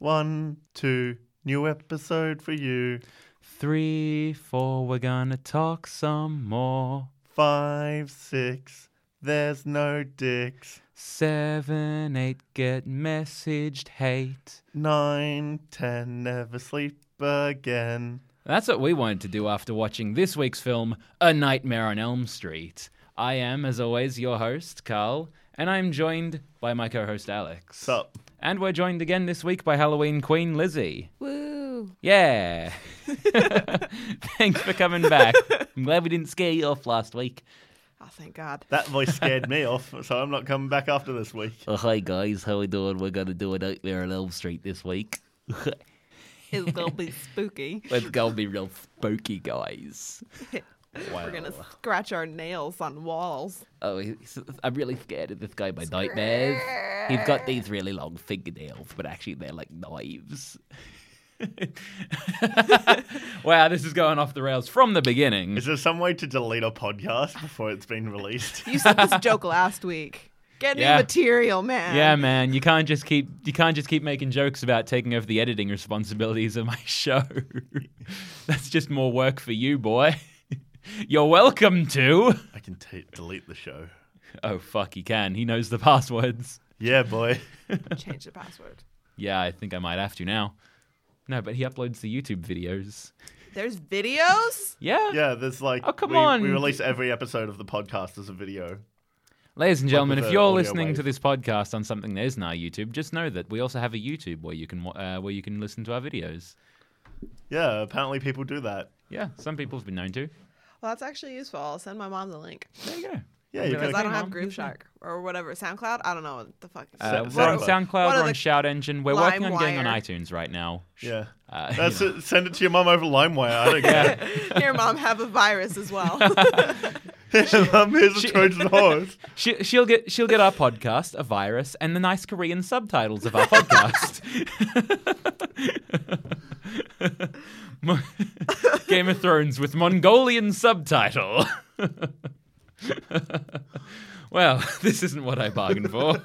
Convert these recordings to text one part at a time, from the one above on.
1, 2, new episode for you. 3, 4, we're gonna talk some more. 5, 6, there's no dicks. 7, 8, get messaged hate. 9, 10, never sleep again. That's what we wanted to do after watching this week's film, A Nightmare on Elm Street. I am, as always, your host, Carl, and I'm joined by my co-host, Alex. Sup? And we're joined again this week by Halloween Queen, Lizzie. Woo! Yeah! Thanks for coming back. I'm glad we didn't scare you off last week. Oh, thank God. That voice scared me off, so I'm not coming back after this week. Oh, hi guys, how we doing? We're going to do A Nightmare on Elm Street this week. It's gonna be spooky. It's going to be real spooky, guys. Wow. We're gonna scratch our nails on walls. Oh, I'm really scared of this guy by nightmares. He's got these really long fingernails, but actually they're like knives. Wow, this is going off the rails from the beginning. Is there some way to delete a podcast before it's been released? You said this joke last week. Get new Yeah. material, man. Yeah, man, you can't just keep making jokes about taking over the editing responsibilities of my show. That's just more work for you, boy. You're welcome to. I can delete the show. Oh, fuck, he can. He knows the passwords. Yeah, boy. Change the password. Yeah, I think I might have to now. No, but he uploads the YouTube videos. There's videos? Yeah. Yeah, there's like... Oh, come we on. release every episode of the podcast as a video. Ladies and gentlemen, with if the you're audio listening wave. to this podcast on something that isn't our YouTube, just know that we also have a YouTube where you can listen to our videos. Yeah, apparently people do that. Yeah, some people have been known to. Well, that's actually useful. I'll send my mom the link. There you go. Yeah, you Because can... I don't Mom, have Groove use it. Shark or whatever. SoundCloud? I don't know what the fuck. We're on SoundCloud. SoundCloud, What we're are on the- Shout Engine. We're working on getting on LimeWire. iTunes right now. Yeah. That's That's it. Send it to your mum over LimeWire. I don't care. Here, mom, have a virus as well. Here's a Trojan horse. She'll get our podcast, a virus, and the nice Korean subtitles of our podcast. Game of Thrones with Mongolian subtitle. Well, this isn't what I bargained for.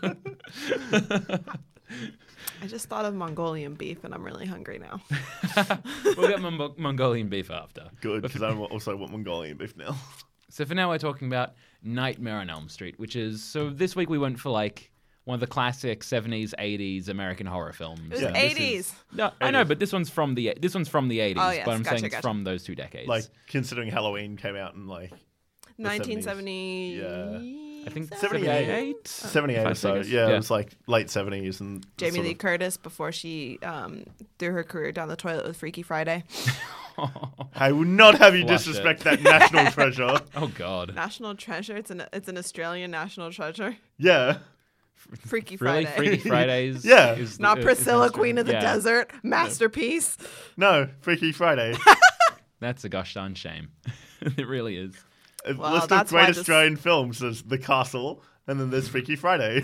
I just thought of Mongolian beef, and I'm really hungry now. We'll get Mongolian beef after. Good, because I also want Mongolian beef now. So for now, we're talking about Nightmare on Elm Street, which is... So this week we went for, like, one of the classic 70s, 80s American horror films. It was Yeah, this 80s. is- No, I know, but this one's from the 80s. Oh, yes, but I'm gotcha, saying it's gotcha. from those two decades. Like, considering Halloween came out in, like, 1970. Yeah. I think 78? 78. 78 or Five so. seconds. Yeah, Yeah. it was, like, late 70s. And Jamie sort Lee of- Curtis before she threw her career down the toilet with Freaky Friday. I will not have you Flush disrespect that national treasure. Oh God. National treasure. It's an Australian national treasure. Yeah. Freaky Really, Friday. Freaky Fridays. Yeah. is- Not is Priscilla, Australian. Queen of the Yeah. Desert. Masterpiece. No, Freaky Friday. That's a gosh darn shame. It really is. A Well, list of that's why great this- Australian films. There's The Castle, and then there's Freaky Friday.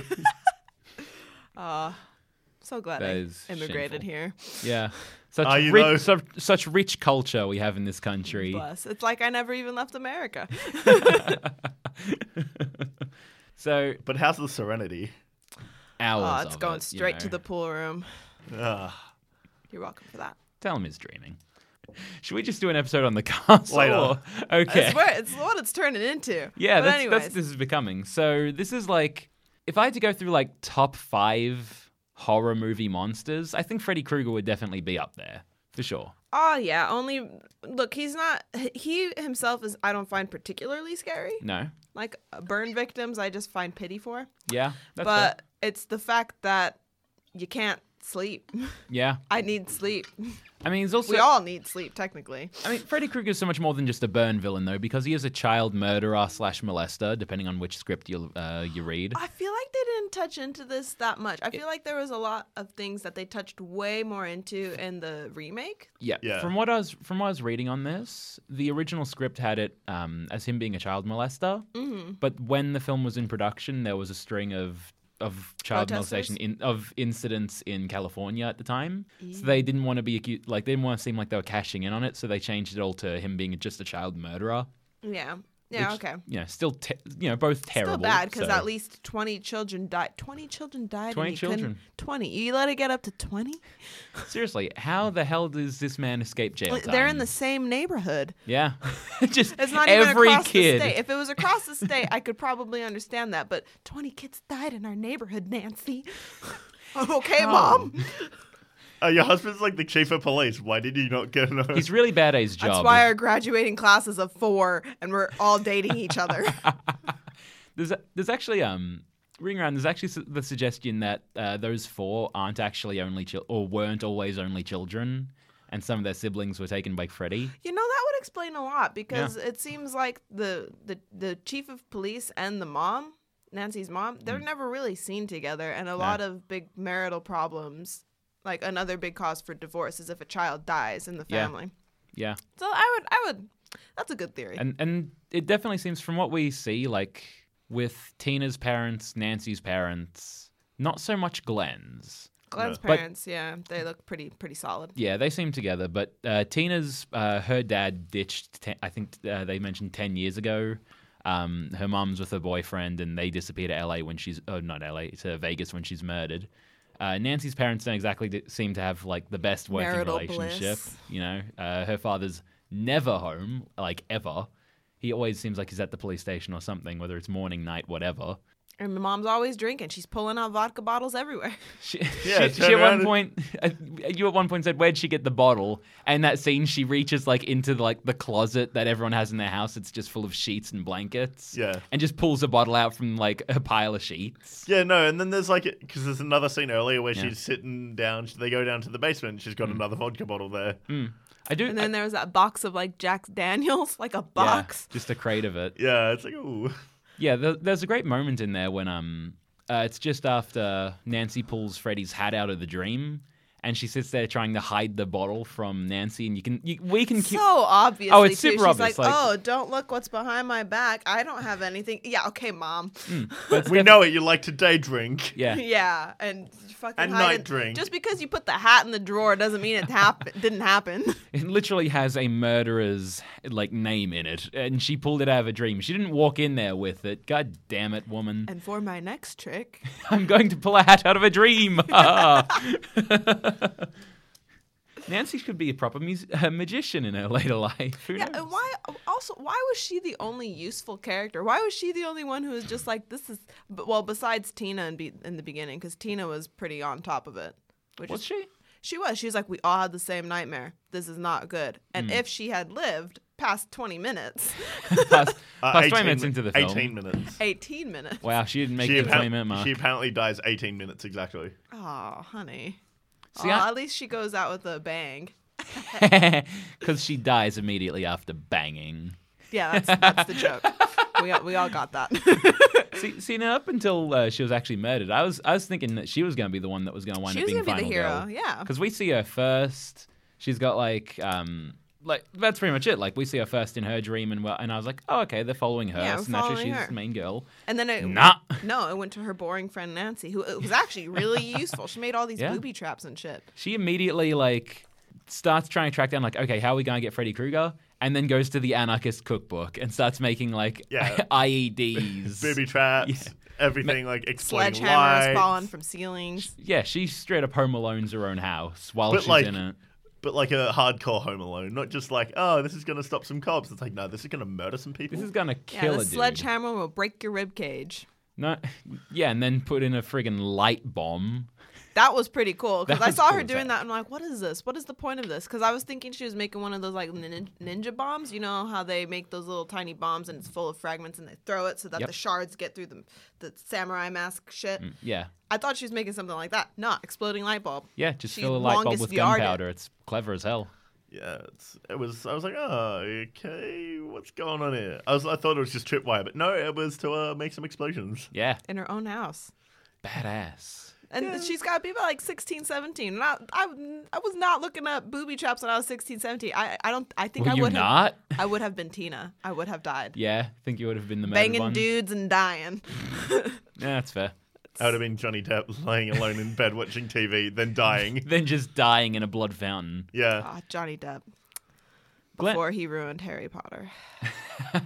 So glad That I is immigrated shameful. here. Yeah. You know- Such rich culture we have in this country. Bless. It's like I never even left America. So But how's the Serenity? hours. Oh, it's of going it, straight to the pool room. Ah, You're welcome for that. Tell him he's dreaming. Should we just do an episode on the castle? Later. or- Okay. I swear, it's what it's turning into. Yeah, but that's anyways, what this is becoming. So this is like, if I had to go through like top 5 horror movie monsters, I think Freddy Krueger would definitely be up there for sure. Oh yeah, only look, he's not. He himself is. I don't find particularly scary. No, Like burn victims, I just find pity for. yeah, that's But it's the fact that you can't sleep. fair. Yeah, I need sleep. I mean, he's also. We all need sleep, technically. I mean, Freddy Krueger is so much more than just a burn villain, though, because he is a child murderer / molester, depending on which script you read. I feel like they didn't touch into this that much. I feel like there was a lot of things that they touched way more into in the remake. Yeah. Yeah. From what I was reading on this, the original script had it as him being a child molester. Mm-hmm. But when the film was in production, there was a string of child Protesters? molestation of incidents in California at the time. So they didn't want to be they didn't want to seem like they were cashing in on it. So they changed it all to him being just a child murderer. Yeah. Yeah, which, okay. Still, both terrible. Still bad because so- at least 20 children died. 20 children died. 20 and you couldn't- children. 20. You let it get up to 20? Seriously, how the hell does this man escape jail time? They're in the same neighborhood. Yeah. Just It's not even every across kid. the state. If it was across the state, I could probably understand that. But 20 kids died in our neighborhood, Nancy. Okay, Mom. Your husband's like the chief of police. Why did you not get an He's really bad at his job. That's why our graduating class is of 4, and we're all dating each other. There's actually ring around. There's actually the suggestion that those 4 aren't actually only or weren't always only children, and some of their siblings were taken by Freddy. You know, that would explain a lot because it seems like the chief of police and the mom, Nancy's mom, they're never really seen together, and a lot of big marital problems. Like another big cause for divorce is if a child dies in the family. Yeah. So I would. That's a good theory. And it definitely seems from what we see, like with Tina's parents, Nancy's parents, not so much Glenn's. Glenn's But- parents, they look pretty solid. Yeah, they seem together, but Tina's her dad ditched. I think they mentioned 10 years ago. Her mom's with her boyfriend, and they disappear to LA when she's not LA to Vegas when she's murdered. Nancy's parents don't exactly seem to have like the best working Marital relationship. bliss. Her father's never home, like ever. He always seems like he's at the police station or something, whether it's morning, night, whatever. And my mom's always drinking. She's pulling out vodka bottles everywhere. She Yeah, she turn at one around point, you at one point said, "Where'd she get the bottle?" And that scene, she reaches like into like the closet that everyone has in their house. It's just full of sheets and blankets. Yeah. and just pulls a bottle out from like a pile of sheets. Yeah, no, and then there's like, because there's another scene earlier where Yeah. she's sitting down, they go down to the basement, and she's got another vodka bottle there. I do. And then there was that box of like Jack Daniels, like a box. just a crate of it. Yeah, it's like, ooh. Yeah, there's a great moment in there when it's just after Nancy pulls Freddy's hat out of the dream, and she sits there trying to hide the bottle from Nancy, and we can keep. So obviously, Oh, it's too. super She's obvious, like, like- "Oh, don't look what's behind my back. I don't have anything." Yeah, okay, Mom. But it's We know it, you like to day drink. Yeah. Yeah, and fucking And hide night it. drink. Just because you put the hat in the drawer doesn't mean it didn't happen. It literally has a murderer's like name in it, and she pulled it out of a dream. She didn't walk in there with it. God damn it, woman! And for my next trick, I'm going to pull a hat out of a dream. Nancy could be a proper magician in her later life. Who yeah. knows? And why was she the only useful character? Why was she the only one who was just like this is? Well, besides Tina in the beginning, because Tina was pretty on top of it. Was she? She was. She was like, we all had the same nightmare. This is not good. And if she had lived past 20 minutes, Past 20 18 minutes into the film. 18 minutes. 18 minutes. Wow, she didn't make the 20-minute mark. She apparently dies 18 minutes exactly. Oh, honey. See, Aw, at least she goes out with a bang. Because she dies immediately after banging. Yeah, that's the joke. We all got that. See, now up until she was actually murdered, I was thinking that she was going to be the one that was going to wind She up was being gonna be the final hero, girl. yeah. Because we see her first. She's got like that's pretty much it. Like we see her first in her dream, and I was like, oh, okay, they're following her. Yeah, so we're naturally following she's her. the main girl. And then it Nah. No, it went to her boring friend Nancy, who it was actually really useful. She made all these Yeah. booby traps and shit. She immediately like starts trying to track down like, okay, how are we going to get Freddy Krueger? And then goes to the anarchist cookbook and starts making like Yeah. IEDs. Booby traps, everything like exploding Sledgehammers lights. falling from ceilings. Yeah, she straight up Home Alones her own house while But she's like- in it. But like a hardcore Home Alone, not just like, oh, this is going to stop some cops. It's like, no, this is going to murder some people. This is gonna Yeah, kill the a dude. sledgehammer will break your rib cage. No, yeah, and then put in a friggin' light bomb. That was pretty cool because That I was saw cool her as doing heck. that. And I'm like, what is this? What is the point of this? Because I was thinking she was making one of those like ninja bombs. You know how they make those little tiny bombs and it's full of fragments and they throw it so that Yep. the shards get through the samurai mask shit. Yeah, I thought she was making something like that. Not exploding light bulb. yeah, just She fill a light bulb longest with yarded. gunpowder. It's clever as hell. Yeah, I was like, oh, okay, what's going on here? I thought it was just tripwire, but no, it was to make some explosions. Yeah, In her own house. badass. And she's got to be about like 16, 17. And I was not looking up booby traps when I was 16, 17. I think Were I you would not? have. I would have been Tina. I would have died. Yeah, think you would have been the murdered Banging one. dudes and dying. Yeah, that's fair. I would have been Johnny Depp laying alone in bed watching TV, then dying. Then just dying in a blood fountain. Yeah. Ah, Johnny Depp. Glenn- Before he ruined Harry Potter.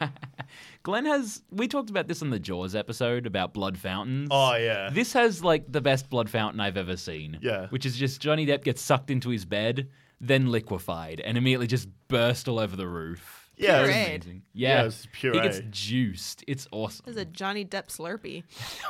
Glenn has. We talked about this on the Jaws episode about blood fountains. Oh, yeah. This has like the best blood fountain I've ever seen. Yeah. Which is just Johnny Depp gets sucked into his bed, then liquefied, and immediately just burst all over the roof. Yeah, It's Pureed. amazing. Yeah, it's puree. he gets juiced. It's awesome. This is a Johnny Depp Slurpee.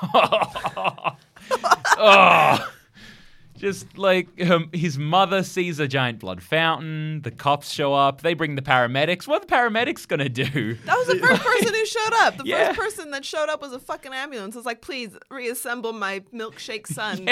Oh. Just like his mother sees a giant blood fountain. The cops show up. They bring the paramedics. What are the paramedics gonna do? That was the first person who showed up. The Yeah. first person that showed up was a fucking ambulance. It's like, please reassemble my milkshake son.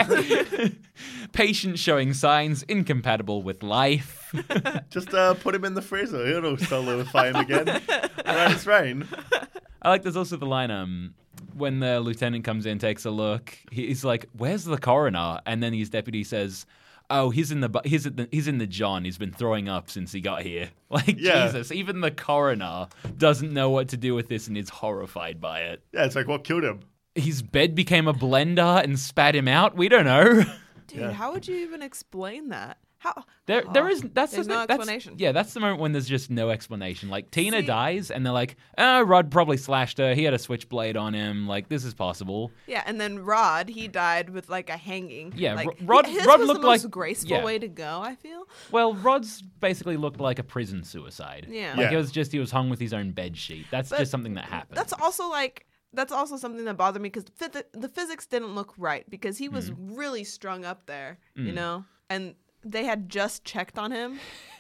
Patient showing signs incompatible with life. Just put him in the freezer. It'll solidify him again. Let it rain. I like there's also the line when the lieutenant comes in, takes a look, he's like, "Where's the coroner?" And then his deputy says, "Oh, he's in the John. He's been throwing up since he got here." Like, Yeah. Jesus, even the coroner doesn't know what to do with this and is horrified by it. Yeah, it's like, what killed him? His bed became a blender and spat him out. We don't know. Dude, Yeah. how would you even explain that? How? There is. That's There's the no thing, that's- explanation. Yeah, that's the moment when there's just no explanation. Like Tina See- dies, and they're like, "Oh, Rod probably slashed her. He had a switchblade on him. Like, this is possible." Yeah, and then Rod, he died with like a hanging. Yeah, like, Rod his Rod was looked the most like graceful yeah. way to go. I feel. Well, Rod's basically looked like a prison suicide. Yeah. Like Yeah. it was just he was hung with his own bed sheet. That's But just something that happened. That's also something that bothered me because the physics didn't look right because he was really strung up there, you know, and they had just checked on him.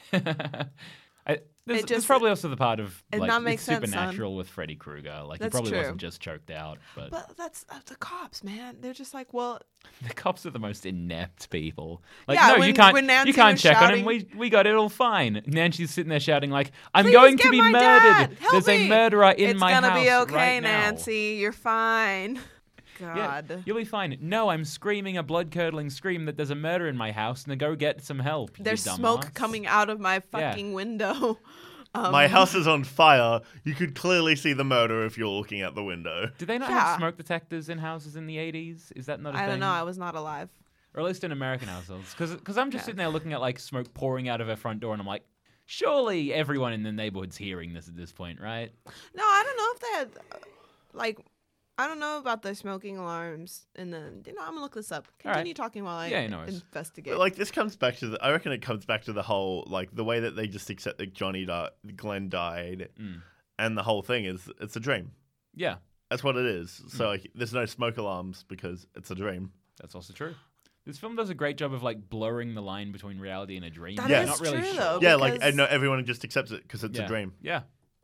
There's just- probably also the part of it like not make it's sense, son. supernatural with Freddy Krueger. Like That's he probably true. wasn't just choked out, but But that's the cops, man. They're just like, well, the cops are the most inept people. Like, Yeah, no, when- you can't. when Nancy You can't was check on shouting- him. We got it all fine. Nancy's sitting there shouting like, "I'm Please going to get be my murdered. dad. Help There's me. a murderer in it's my gonna house be okay, right now." Nancy. You're fine. Yeah, God. you'll be fine. No, I'm screaming a blood-curdling scream that there's a murder in my house. Now go get some help. There's you smoke dumbass. coming out of my fucking window. My house is on fire. You could clearly see the murder if you're looking out the window. Did they not Yeah. have smoke detectors in houses in the 80s? Is that not a I thing? don't know. I was not alive. Or at least in American households. Because I'm just Yeah. sitting there looking at like smoke pouring out of her front door, and I'm like, surely everyone in the neighborhood's hearing this at this point, right? No, I don't know if they had, like, I don't know about the smoking alarms. And then, I'm going to look this up. All right. Continue talking while I Yeah, no worries. investigate. But like this comes back to I reckon it comes back to the whole like the way that they just accept that Glenn died, and the whole thing is it's a dream. Yeah, That's what it is. So like, there's no smoke alarms because it's a dream. that's also true. This film does a great job of like blurring the line between reality and a dream. That You're is not really true, sure. though. Yeah, like because- and no, everyone just accepts it because it's Yeah. a dream. Yeah,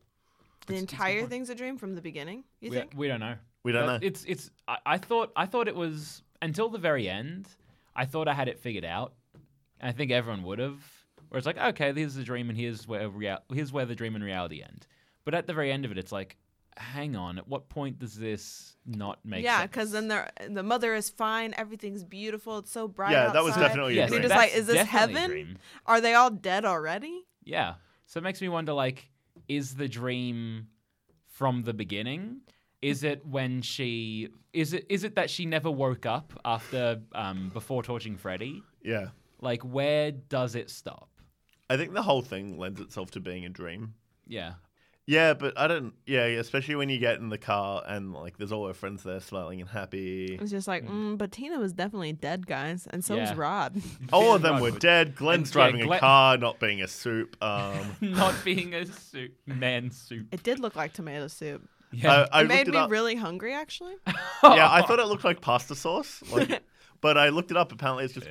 the entire thing's a dream from the beginning, you think? we don't know. We don't know. It's. I thought it was until the very end. I thought I had it figured out, and I think everyone would have. Where it's like, okay, here's the dream, and here's where the dream and reality end. But at the very end of it, it's like, hang on, at what point does this not make Yeah, sense? because then the mother is fine. Everything's beautiful. It's so bright Yeah, outside. that was definitely a And you're dream. just like, That's is this definitely a heaven? dream. Are they all dead already? Yeah. So it makes me wonder, like, is the dream from the beginning? Is it when she is it that she never woke up after before torching Freddy? Yeah, Like, where does it stop? I think the whole thing lends itself to being a dream. Yeah. Yeah, but I don't. Yeah, especially when you get in the car and like there's all her friends there smiling and happy. It's just like, but Tina was definitely dead, guys, and so was Yeah. Rod. All of them Rod were would- dead. Glenn's and, yeah, driving a Glenn- car, not being a soup. Not being a man soup. It did look like tomato soup. Yeah. I It made looked it me up. really hungry, actually. Yeah, I thought it looked like pasta sauce. Like, but I looked it up. Apparently, it's just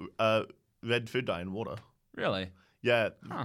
red food dye in water. Really? Yeah, Huh.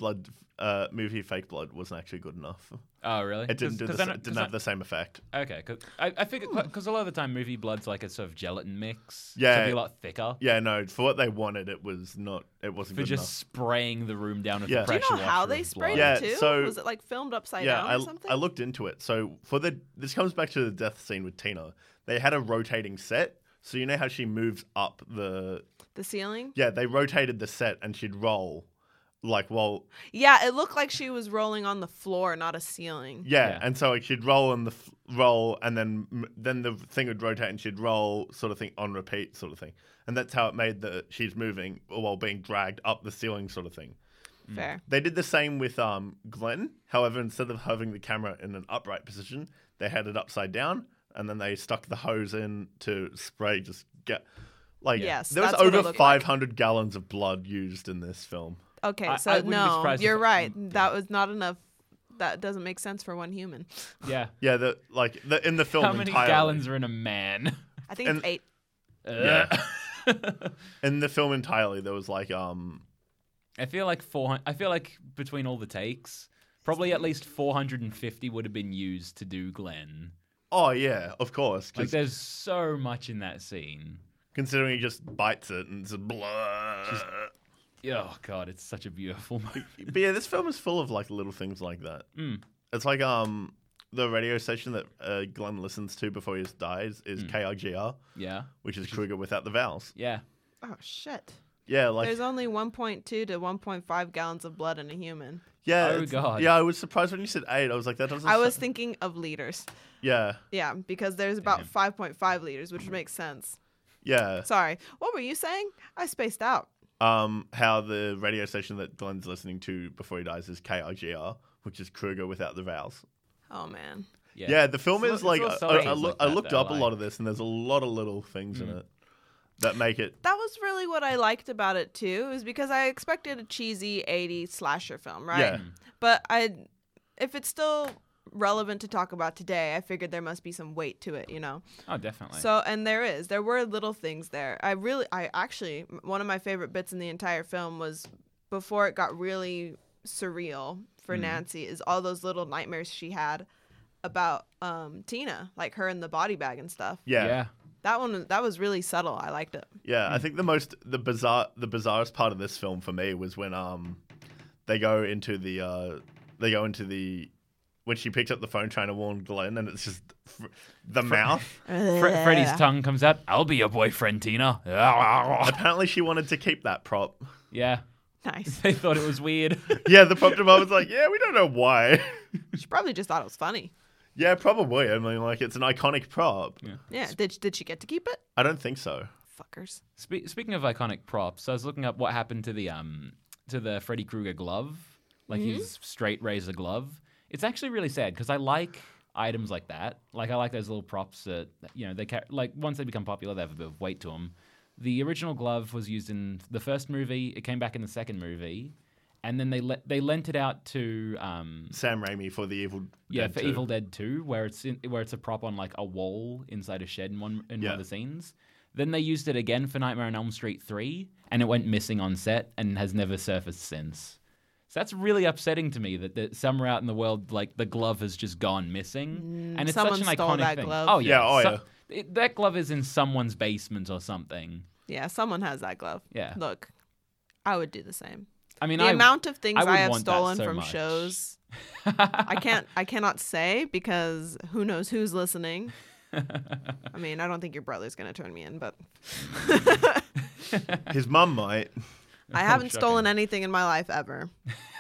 movie fake blood wasn't actually good enough. Oh, really? It didn't Cause have the same effect. Okay, because I figured because a lot of the time movie blood's like a sort of gelatin mix. So Yeah. it'd be a lot thicker. Yeah, no, for what they wanted, it wasn't For good just enough. spraying the room down with Yeah. a Do you pressure know how washer they of sprayed blood. Yeah, it too? so- Was it like filmed upside Yeah, down or something? I looked into it. So this comes back to the death scene with Tina. They had a rotating set. So you know how she moves up The ceiling? Yeah, they rotated the set and she'd roll. Like, well, Yeah, it looked like she was rolling on the floor, not a ceiling. yeah, Yeah. and so like, she'd roll and roll, and then the thing would rotate and she'd roll, sort of thing, on repeat, sort of thing, and that's how it made she's moving while being dragged up the ceiling, sort of thing. Fair. They did the same with Glenn. However, instead of having the camera in an upright position, they had it upside down, and then they stuck the hose in to spray. Yes, there was that's what it over looked 500 gallons of blood used in this film. Okay, I so wouldn't be no, surprised you're if- right. yeah. That was not enough. That doesn't make sense for one human. Yeah. Yeah, in the film How many entirely. gallons are in a man? I think And- it's 8. Yeah. In the film entirely, there was like I feel like between all the takes, probably at least 450 would have been used to do Glenn. oh yeah, of course. Like, 'Cause there's so much in that scene. considering he just bites it and it's blood. Oh god, it's such a beautiful movie. But yeah, this film is full of like little things like that. It's like the radio station that Glenn listens to before he dies is KRGR, Yeah, which is Kruger without the vowels. yeah. Oh shit. Yeah, like There's only 1.2 to 1.5 gallons of blood in a human. yeah. Oh, it's- God. Yeah, I was surprised when you said 8. I was like, that doesn't. I was thinking of liters. Yeah, Yeah, because there's about Damn. 5.5 liters, which makes sense. yeah. Sorry. What were you saying? I spaced out. How the radio station that Glenn's listening to before he dies is KRGR, which is Kruger without the vowels. Oh man. Yeah, the film It's is lo- like it's all I subtleties like I that, looked though, up a lot of this, and there's a lot of little things in it that make it. That was really what I liked about it too, is because I expected a cheesy 80s slasher film, right? Yeah. But if it's still relevant to talk about today, I figured there must be some weight to it, you know? Oh, definitely. So, and there were little things there. I actually, one of my favorite bits in the entire film was before it got really surreal for Nancy, is all those little nightmares she had about Tina, like her in the body bag and stuff. yeah. That was really subtle. I liked it. Yeah, I think the bizarrest part of this film for me was when they go into the when she picks up the phone trying to warn Glenn, and it's just the mouth. Freddy's tongue comes out. I'll be your boyfriend, Tina. Apparently, she wanted to keep that prop. Yeah. Nice. They thought it was weird. Yeah, the prop department was like, yeah, we don't know why. She probably just thought it was funny. Yeah, probably. I mean, like, it's an iconic prop. Yeah. Did she get to keep it? I don't think so. Fuckers. Speaking of iconic props, I was looking up what happened to the Freddy Krueger glove, like his straight razor glove. It's actually really sad because I like items like that. Like, I like those little props that, like, once they become popular, they have a bit of weight to them. The original glove was used in the first movie. It came back in the second movie. And then they lent it out to Sam Raimi for the Evil yeah, Dead for 2. Evil Dead 2, where it's a prop on like a wall inside a shed in one of the scenes. Then they used it again for Nightmare on Elm Street 3, and it went missing on set and has never surfaced since. So that's really upsetting to me that somewhere out in the world, like, the glove has just gone missing, and it's someone such an stole iconic that thing. glove. Oh yeah, Yeah, that glove is in someone's basement or something. Yeah, someone has that glove. Yeah. Look, I would do the same. I mean, The amount of things I would I have want that stolen so from much. shows, I cannot say because who knows who's listening. I mean, I don't think your brother's gonna turn me in, but His mum might. I haven't shocking. stolen anything in my life ever.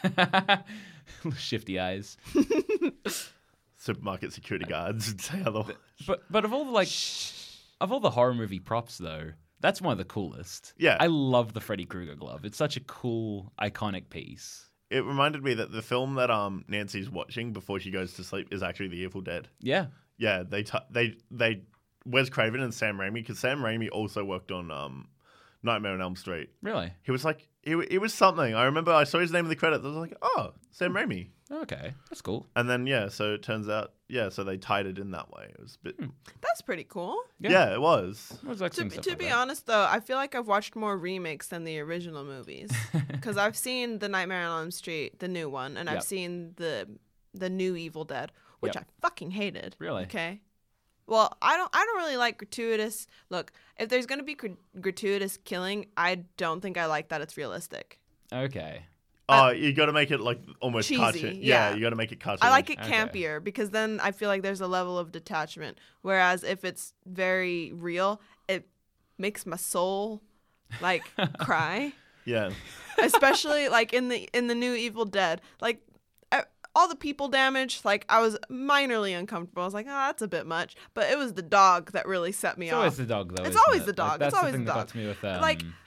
Shifty eyes. Supermarket security guards would say otherwise. But of all the horror movie props though, that's one of the coolest. Yeah. I love the Freddy Krueger glove. It's such a cool, iconic piece. It reminded me that the film that Nancy's watching before she goes to sleep is actually The Evil Dead. Yeah. Yeah, they Wes Craven and Sam Raimi, because Sam Raimi also worked on Nightmare on Elm Street. Really? He was like, it was something. I remember I saw his name in the credits. I was like, oh, Sam Raimi. Okay, that's cool. And then so it turns out so they tied it in that way. It was a bit. That's pretty cool. Yeah, it was. I was like seeing stuff To like be that. honest, though, I feel like I've watched more remakes than the original movies because I've seen the Nightmare on Elm Street, the new one, and I've Yep. seen the new Evil Dead, which Yep. I fucking hated. Really? Okay. Well, I don't really like gratuitous. Look, if there's gonna be gratuitous killing, I don't think I like that it's realistic. Okay. Oh, you got to make it like almost Cheesy, cartoon. yeah. You got to make it cartoon. I like it Okay. campier because then I feel like there's a level of detachment. Whereas if it's very real, it makes my soul like cry. Yeah. Especially like in the new Evil Dead, like all the people damage. Like I was minorly uncomfortable. I was like, oh, that's a bit much. But it was the dog that really set me It's off. always the dog, though. It's isn't always it? the dog. Like, that's It's always the thing the that dog. got to me with like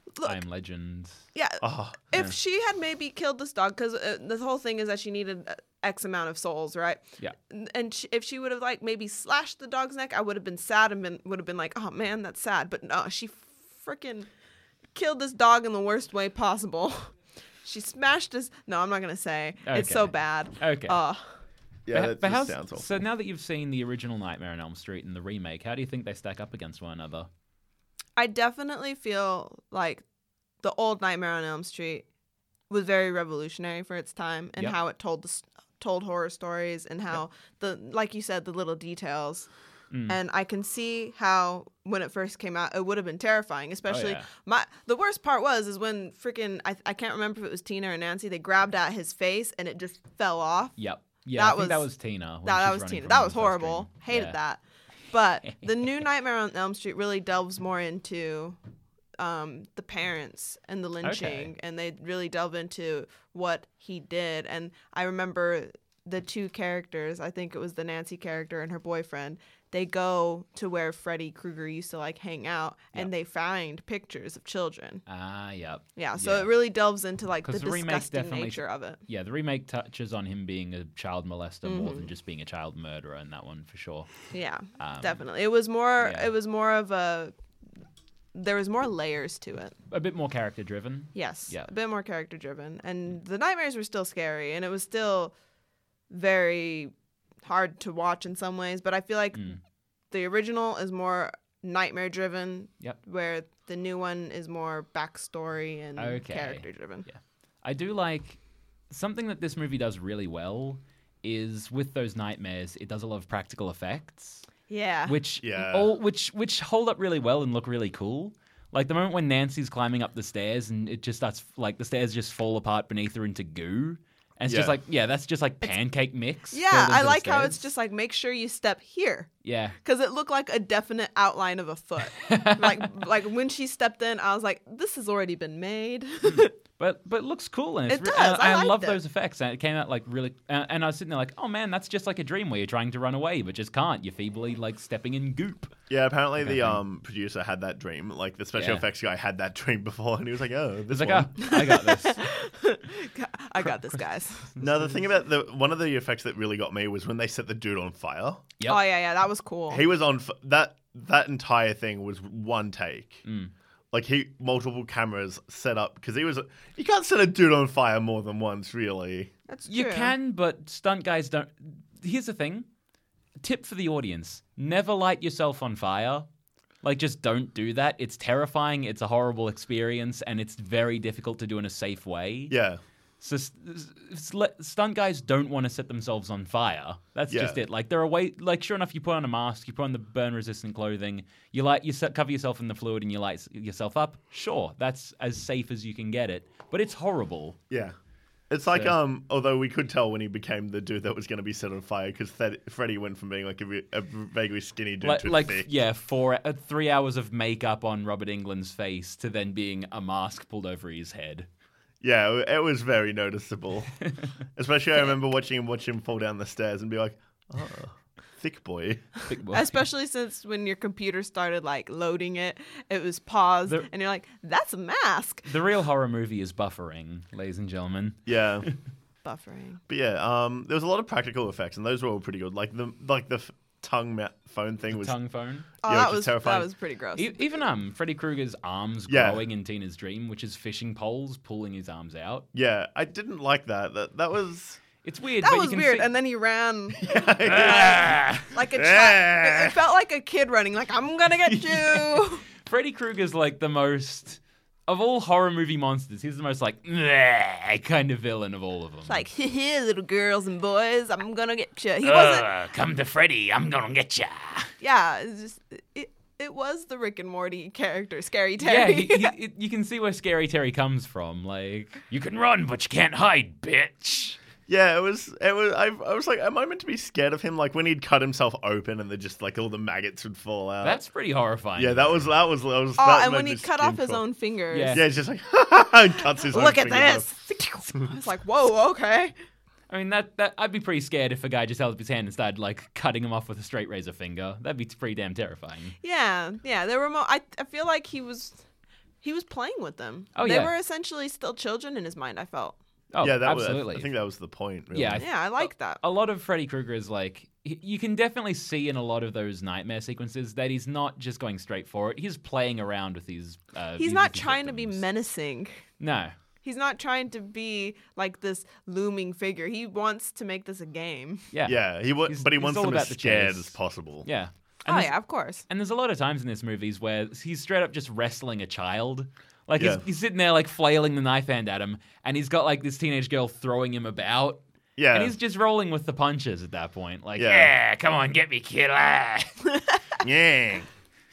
Look, I Am Legend. yeah. Oh, If she had maybe killed this dog, because the whole thing is that she needed X amount of souls, right? Yeah. And if she would have like maybe slashed the dog's neck, I would have been sad and would have been like, oh man, that's sad. But no, she freaking killed this dog in the worst way possible. She smashed his. No, I'm not gonna say. It's so Okay. bad. Okay. yeah, that But just how's- sounds awful. so now that you've seen the original Nightmare on Elm Street and the remake, how do you think they stack up against one another? I definitely feel like the old Nightmare on Elm Street was very revolutionary for its time and Yep. how it told horror stories and how like you said, the little details. And I can see how when it first came out, it would have been terrifying. Especially yeah. the worst part is when freaking I can't remember if it was Tina or Nancy. They grabbed at his face and it just fell off. Yep. Yeah, That I think that was- was Tina. when That she's was running Tina. from That the was first horrible. dream. Hated Yeah. that. But the new Nightmare on Elm Street really delves more into the parents and the lynching, and they really delve into what he did. And I remember the two characters. I think it was the Nancy character and her boyfriend. They go to where Freddy Krueger used to like hang out, and they find pictures of children. Ah, yep. Yeah, so it really delves into like the 'Cause the remake disgusting definitely- nature of it. Yeah, the remake touches on him being a child molester more Mm-hmm. than just being a child murderer in that one, for sure. Yeah, definitely. It was more. yeah. It was more of a. There was more layers to it. A bit more character driven. Yes, Yeah. a bit more character driven, and the nightmares were still scary, and it was still very hard to watch in some ways. But I feel like the original is more nightmare driven, Yep. where the new one is more backstory and Okay. character driven. Yeah. I do like something that this movie does really well is with those nightmares, it does a lot of practical effects. Yeah. Which Yeah. which hold up really well and look really cool. Like the moment when Nancy's climbing up the stairs and it just starts like the stairs just fall apart beneath her into goo. And it's just Yeah. like, yeah, that's just like pancake mix. Yeah, filled into I the like how it's stairs. just like make sure you step here. Yeah. Because it looked like a definite outline of a foot. like when she stepped in, I was like, this has already been made. But it looks cool and it's It does. I liked love it. those effects and it came out like really and I was sitting there like, oh man, that's just like a dream where you're trying to run away but just can't. You're feebly like stepping in goop. Yeah, apparently the producer had that dream. Like the special Yeah. effects guy had that dream before, and he was like, "Oh, this It's like, one." oh, I got this. I got this, guys. No, the thing about one of the effects that really got me was when they set the dude on fire. Yep. Oh yeah, that was cool. He was on that entire thing was one take. Mm. Like multiple cameras set up because you can't set a dude on fire more than once, really. That's true. You can, but stunt guys don't. Here's the thing. Tip for the audience. Never light yourself on fire. Like, just don't do that. It's terrifying. It's a horrible experience, and it's very difficult to do in a safe way. Yeah. So stunt guys don't want to set themselves on fire. That's Yeah. just it. Like, there are ways. Like, sure enough, you put on a mask, you put on the burn-resistant clothing, you cover yourself in the fluid, and you light yourself up. Sure, that's as safe as you can get it. But it's horrible. Yeah. It's like, So- although we could tell when he became the dude that was going to be set on fire because Freddy went from being like a vaguely skinny dude to thick. Yeah, 3 hours of makeup on Robert Englund's face to then being a mask pulled over his head. Yeah, it was very noticeable. Especially, I remember watch him fall down the stairs and be like, "Oh, thick boy." Big boy. Especially since when your computer started like loading it, it was paused, and you're like, "That's a mask." The real horror movie is buffering, ladies and gentlemen. Yeah, Buffering. but yeah, there was a lot of practical effects, and those were all pretty good. Like the tongue phone thing was. Tongue phone. Oh, Yeah, that which is was terrifying. that was pretty gross. Even Freddy Krueger's arms Yeah. growing in Tina's dream, which is fishing poles pulling his arms out. Yeah, I didn't like that. That was. It's weird. That but was you can weird. see- And then he ran Ah! like a child. It felt like a kid running, like, I'm gonna get you. Freddy Krueger's like the most of all horror movie monsters. He's the most like "Meh," kind of villain of all of them. Like, here, little girls and boys, I'm gonna get you. He wasn't. Come to Freddy, I'm gonna get ya. Yeah, it's just it was the Rick and Morty character, Scary Yeah, Terry. you can see where Scary Terry comes from. Like, you can run, but you can't hide, bitch. Yeah, it was. I was like, am I meant to be scared of him? Like when he'd cut himself open and then just like all the maggots would fall out. That's pretty horrifying. Yeah, that was. Oh, that and made when he me cut skin off his crawl. own fingers. Yeah. Yeah, it's just like and cuts his own Look at fingers this. off. I was like, whoa, okay. I mean, that I'd be pretty scared if a guy just held up his hand and started like cutting him off with a straight razor finger. That'd be pretty damn terrifying. Yeah. There were I feel like he was He was playing with them. Oh, they yeah. were essentially still children in his mind, I felt. Oh, yeah, that absolutely. I think that was the point. Really. Yeah, Yeah, I like that. A lot of Freddy Krueger is like, you can definitely see in a lot of those nightmare sequences that he's not just going straight for it. He's playing around with these. He's not trying to be victims. menacing. No. He's not trying to be like this looming figure. He wants to make this a game. Yeah. Yeah, but he He's wants all them about as the scared chase. as possible. Yeah. Oh, yeah, of course. And there's a lot of times in this movies where he's straight up just wrestling a child. Like, Yeah. he's sitting there, like, flailing the knife hand at him, and he's got, like, this teenage girl throwing him about. Yeah. And he's just rolling with the punches at that point. Like, Yeah. yeah, come on, get me, kid. Ah. Yeah.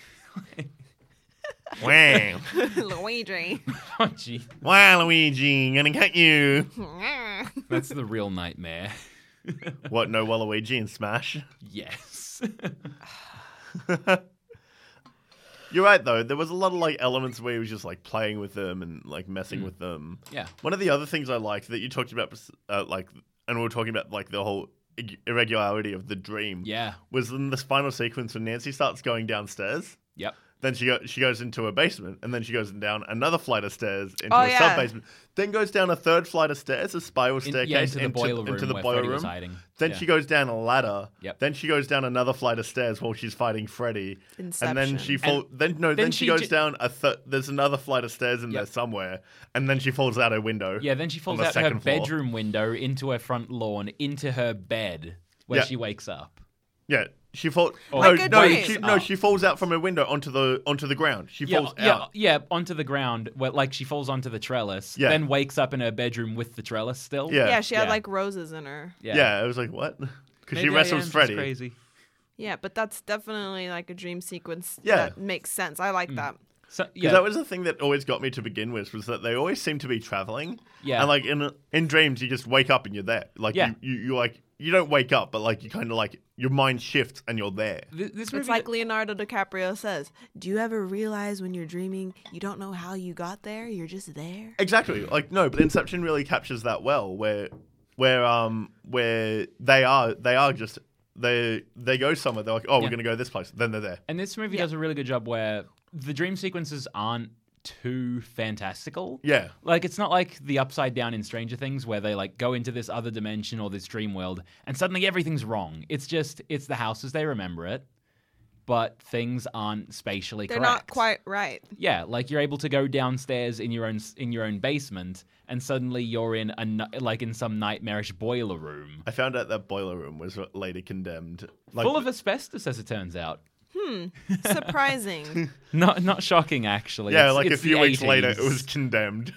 Wow. Luigi. Oh, gee. Wow, Luigi, gonna get you. That's the real nightmare. What, no Waluigi in Smash? Yes. You're right, though. There was a lot of, like, elements where he was just, like, playing with them and, like, messing with them. Yeah. One of the other things I liked that you talked about, like, and we were talking about, like, the whole irregularity of the dream. Yeah. Was in this final sequence when Nancy starts going downstairs. Yep. Then she goes into a basement, and then she goes down another flight of stairs into Oh, a yeah. sub-basement. Then goes down a third flight of stairs, a spiral staircase into the boiler room into the where boiler Freddy room. was hiding. Then Yeah. she goes down a ladder. Yep. Then she goes down another flight of stairs while she's fighting Freddy. Inception. And then she And then she she goes ju- down there's another flight of stairs in there Yep. somewhere, and then she falls out her window. Yeah, then she falls on the out her second floor. bedroom window into her front lawn, into her bed, where Yeah. she wakes up. Yeah. She falls. Or Like a dream. She falls out from her window onto the ground. She falls out. Yeah, onto the ground, where, like she falls onto the trellis, Yeah. then wakes up in her bedroom with the trellis still. Yeah. Yeah, she had Yeah. like roses in her. Yeah. I was like, what? Because she Maybe I am wrestles just Freddy. Crazy. Yeah, but that's definitely like a dream sequence Yeah. that makes sense. I like that. So Because yeah, that was the thing that always got me to begin with, was that they always seem to be traveling. Yeah. And like in dreams, you just wake up and you're there. Like Yeah. you like you don't wake up, but like you kind of like your mind shifts and you're there. this movie. It's like Leonardo DiCaprio says, do you ever realize when you're dreaming you don't know how you got there? You're just there? Exactly. Like no, but Inception really captures that well, where they are just they go somewhere. They're like, oh, we're Yeah. gonna go this place. Then they're there. And this movie does a really good job where the dream sequences aren't too fantastical. Yeah. Like, it's not like the Upside Down in Stranger Things where they, like, go into this other dimension or this dream world and suddenly everything's wrong. It's just, it's the house as they remember it, but things aren't spatially They're correct. not quite right. Yeah, like, you're able to go downstairs in your own basement and suddenly you're in in some nightmarish boiler room. I found out that boiler room was later condemned. Like, Full of asbestos, as it turns out. Surprising. Not shocking, actually. yeah, It's- like a it's the few weeks later, 80s. it was condemned.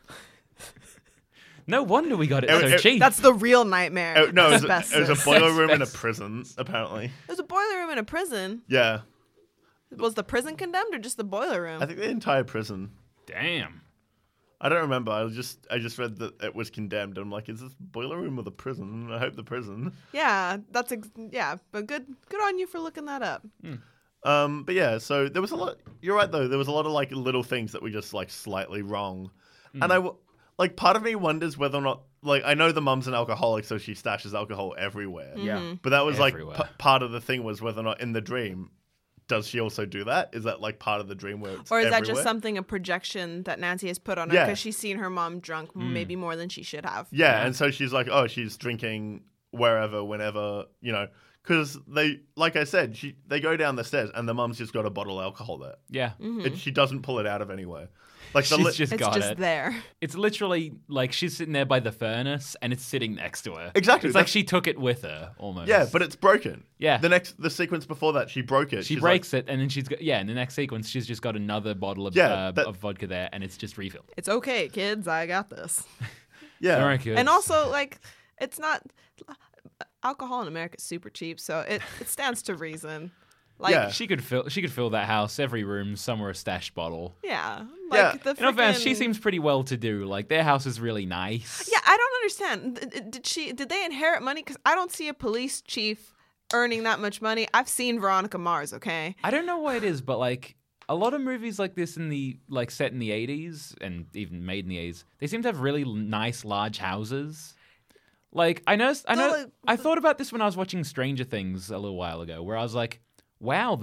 No wonder we got it so cheap. That's the real nightmare. Oh, no, it was Asbestos. a boiler room in a Asbestos. prison, apparently. There's a boiler room in a prison. Yeah, Was the prison condemned or just the boiler room? I think the entire prison. Damn. I don't remember. I just read that it was condemned. I'm like, is this boiler room or the prison? I hope the prison. Yeah, but good on you for looking that up. But yeah, so there was a lot. You're right though. There was a lot of like little things that were just like slightly wrong, and like part of me wonders whether or not like I know the mum's an alcoholic, so she stashes alcohol everywhere. Yeah. But that was Everywhere. like part of the thing was whether or not in the dream. Does she also do that? Is that like part of the dream where it's Or is that just everywhere? something, a projection that Nancy has put on her Yeah. because she's seen her mom drunk maybe more than she should have? Yeah, and so she's like, oh, she's drinking wherever, whenever, you know, because they, like I said, they go down the stairs and the mum's just got a bottle of alcohol there. Yeah. She doesn't pull it out of anywhere. Like the She's just It's got just it. there. It's literally like she's sitting there by the furnace and it's sitting next to her. Exactly, It's like that's- she took it with her almost. yeah, but it's broken. Yeah. The sequence before that, she broke it. she She's breaks it and then she's got, in the next sequence she's just got another bottle of, Yeah, that- of vodka there and it's just refilled. It's okay, kids. I got this. yeah, Very good. And also, like, it's not. Alcohol in America is super cheap, so it stands to reason. Like, Yeah. She could fill that house, every room, somewhere a stash bottle. yeah. Yeah. Like, the In all fairness, she frickin- seems pretty well to do. Like their house is really nice. Yeah, I don't understand. Did they inherit money? Because I don't see a police chief earning that much money. I've seen Veronica Mars, okay? I don't know why it is, but like a lot of movies like this in the like set in the 80s and even made in the 80s, they seem to have really nice large houses. Like I know like, I thought about this when I was watching Stranger Things a little while ago, where I was like, wow,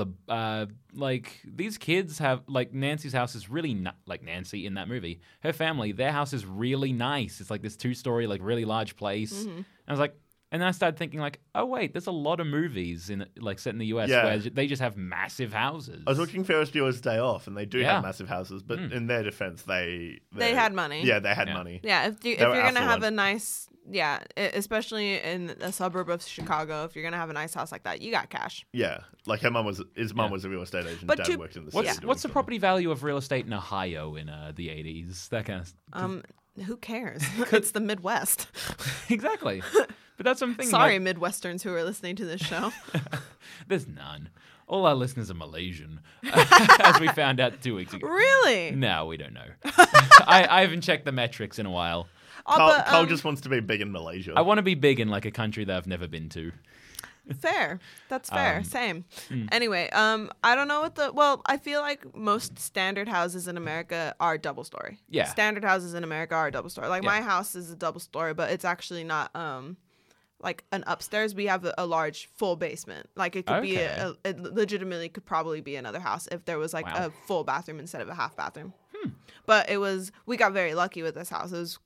these kids have, like, Nancy's house is really like Nancy in that movie. Her family, their house is really nice. It's like this 2-story, like, really large place. And I was like, and then I started thinking, like, oh wait, there's a lot of movies set in the US where they just have massive houses. I was watching Ferris Bueller's Day Off, and they do have massive houses, but in their defense, they had money. Yeah, they had money. Yeah, if you're gonna have a nice, especially in a suburb of Chicago, if you're gonna have a nice house like that, you got cash. Yeah, like his mum was a real estate agent. But Dad worked in the city. What's the property value of real estate in Ohio in the 80s? That kind of. Who cares? It's the Midwest. Exactly. But that's something. Sorry, Midwesterns who are listening to this show. There's none. All our listeners are Malaysian, as we found out 2 weeks ago. Really? No, we don't know. I haven't checked the metrics in a while. Carl just wants to be big in Malaysia. I want to be big in like a country that I've never been to. Fair. That's fair. Same. Anyway, I don't know I feel like most standard houses in America are double story. Yeah. Standard houses in America are double story. Like my house is a double story, but it's actually not like an upstairs. We have a large full basement. Like it could be it legitimately could probably be another house if there was like a full bathroom instead of a half bathroom. But we got very lucky with this house. It was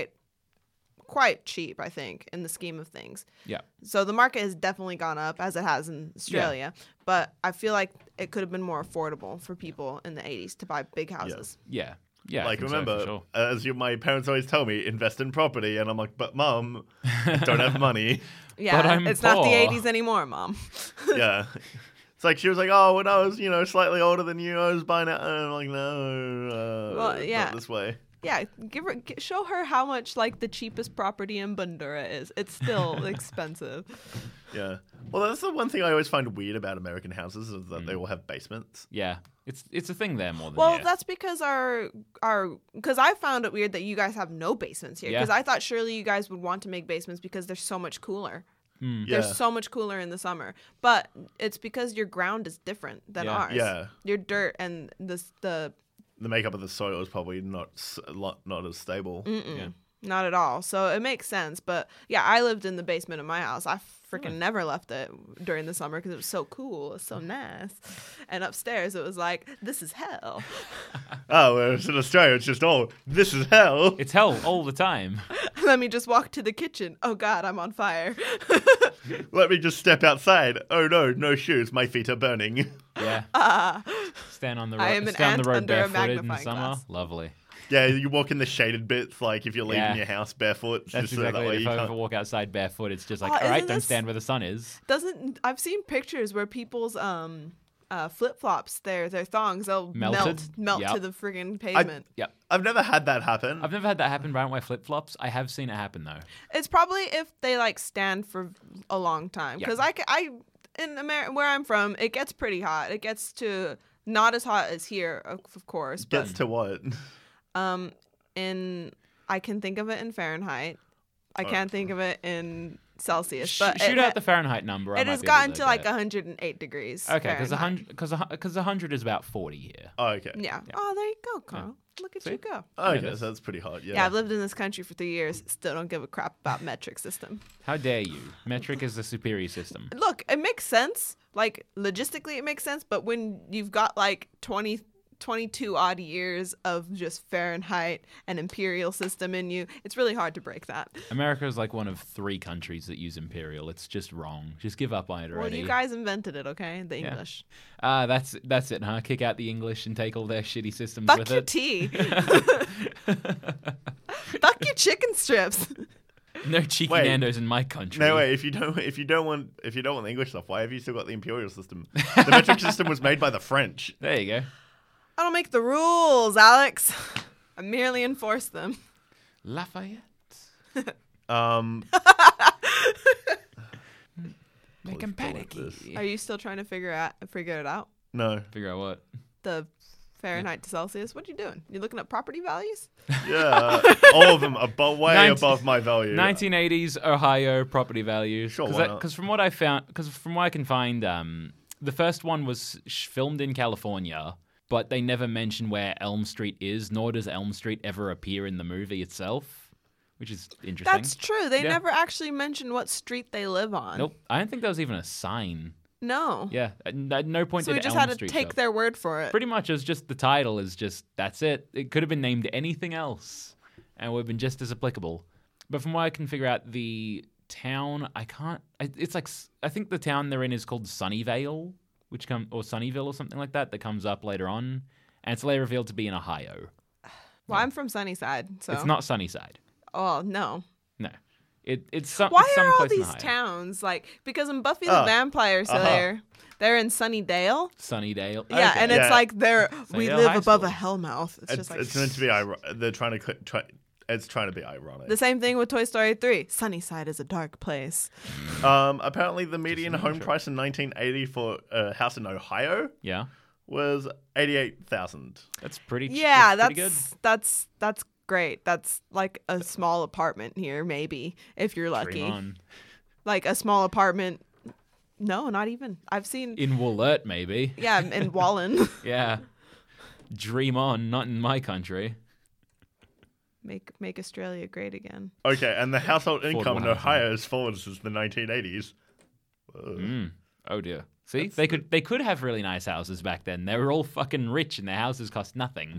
quite cheap, I think, in the scheme of things. Yeah. So the market has definitely gone up as it has in Australia, but I feel like it could have been more affordable for people in the 80s to buy big houses. Yeah. Yeah. Like, remember, so, for sure. my parents always tell me, invest in property, and I'm like, but Mum, I don't have money. Yeah, but I'm it's poor. not the 80s anymore, Mom. Yeah. It's like she was like, oh, when I was, slightly older than you, I was buying it. And I'm like, no, not this way. Yeah, show her how much like the cheapest property in Bundoora is. It's still expensive. Yeah. Well, that's the one thing I always find weird about American houses is that they all have basements. Yeah. It's a thing there more than Well, that's because because I found it weird that you guys have no basements here. Because I thought surely you guys would want to make basements because they're so much cooler. Yeah. They're so much cooler in the summer. But it's because your ground is different than ours. Yeah. Your dirt and the makeup of the soil is probably not as stable. Yeah. Not at all. So it makes sense. But yeah, I lived in the basement of my house. I freaking never left it during the summer because it was so cool. It was so nice. And upstairs, it was like, this is hell. Oh, whereas in Australia, it's just, this is hell. It's hell all the time. Let me just walk to the kitchen. Oh, God, I'm on fire. Let me just step outside. Oh, no shoes. My feet are burning. Yeah. Stand on the road, I am an stand on ant the road under a barefooted in magnifying summer. glass. Lovely. Yeah, you walk in the shaded bits, like if you're leaving your house barefoot. That's just exactly that way it. If you I can't... ever walk outside barefoot, it's just like, Oh, all right, isn't don't this- stand where the sun is. I've seen pictures where people's flip flops, their thongs, they'll Melted? melt Yep. to the friggin' pavement. Yep. I've never had that happen. I've never had that happen, but I don't wear flip-flops. I have seen it happen, though. It's probably if they like stand for a long time. Because I in America, where I'm from, it gets pretty hot. It gets to not as hot as here, of course. But Gets to what? I can think of it in Fahrenheit. I can't think of it in Celsius. But Shoot out the Fahrenheit number. it has gotten to like 108 degrees. Okay, Fahrenheit. because 100 is about 40 here. Oh, okay. Yeah. Oh, there you go, Carl. Look at you go. Oh, okay, that's- so that's pretty hot. Yeah, I've lived in this country for 3 years. Still don't give a crap about metric system. How dare you? Metric is the superior system. Look, it makes sense. Like, logistically, it makes sense. But when you've got like 22 odd years of just Fahrenheit and imperial system in you, it's really hard to break that. America is like one of 3 countries that use imperial. It's just wrong. Just give up on it Well, already. you guys invented it, okay? The English. That's it, huh? Kick out the English and take all their shitty systems Fuck with your it. tea. Fuck your chicken strips. No cheeky Wait. Nando's in my country. No, wait. If you don't want the English stuff, why have you still got the imperial system? The metric system was made by the French. There you go. I don't make the rules, Alex. I merely enforce them. Lafayette. Make him pull up panicky. Are you still trying to figure it out? No. Figure out what? The Fahrenheit to Celsius. What are you doing? You looking up property values? Yeah, all of them are way above my value. 1980s Ohio property value. Sure, why not? Because from what I can find, the first one was filmed in California, but they never mention where Elm Street is, nor does Elm Street ever appear in the movie itself, which is interesting. That's true. They Yeah. never actually mention what street they live on. Nope. I don't think there was even a sign. No. Yeah, at no point So we did just Elm had to Street take show up. their word for it. Pretty much, it's just the title is just that's it. It could have been named anything else, and would have been just as applicable. But from what I can figure out, the town it's like I think the town they're in is called Sunnyvale, or Sunnyville or something like that. That comes up later on, and it's later revealed to be in Ohio. Well, I'm from Sunnyside, so It's not Sunnyside. Oh no. No, it's some. Why it's some are all place in these Ohio. towns like? Because in Buffy the Vampire Slayer, they're in Sunnydale. Sunnydale. Yeah, Okay. and it's Yeah. like we Sunnydale live High above School. a hellmouth. It's just like It's meant to be. They're trying to. It's trying to be ironic. the same thing with Toy Story 3. Sunnyside is a dark place. Apparently, the median home price in 1980 for a house in Ohio Yeah, was $88,000. that's pretty. Yeah, pretty good. that's great. That's like a small apartment here, maybe if you're lucky. Dream on. Like a small apartment. No, not even. I've seen. In Woolert, maybe. Yeah, in Wallen. Yeah. Dream on, not in my country. Make Australia great again. Okay, and the household income in housing. Ohio has fallen since the 1980s. Oh dear. See, they could have really nice houses back then. They were all fucking rich, and their houses cost nothing.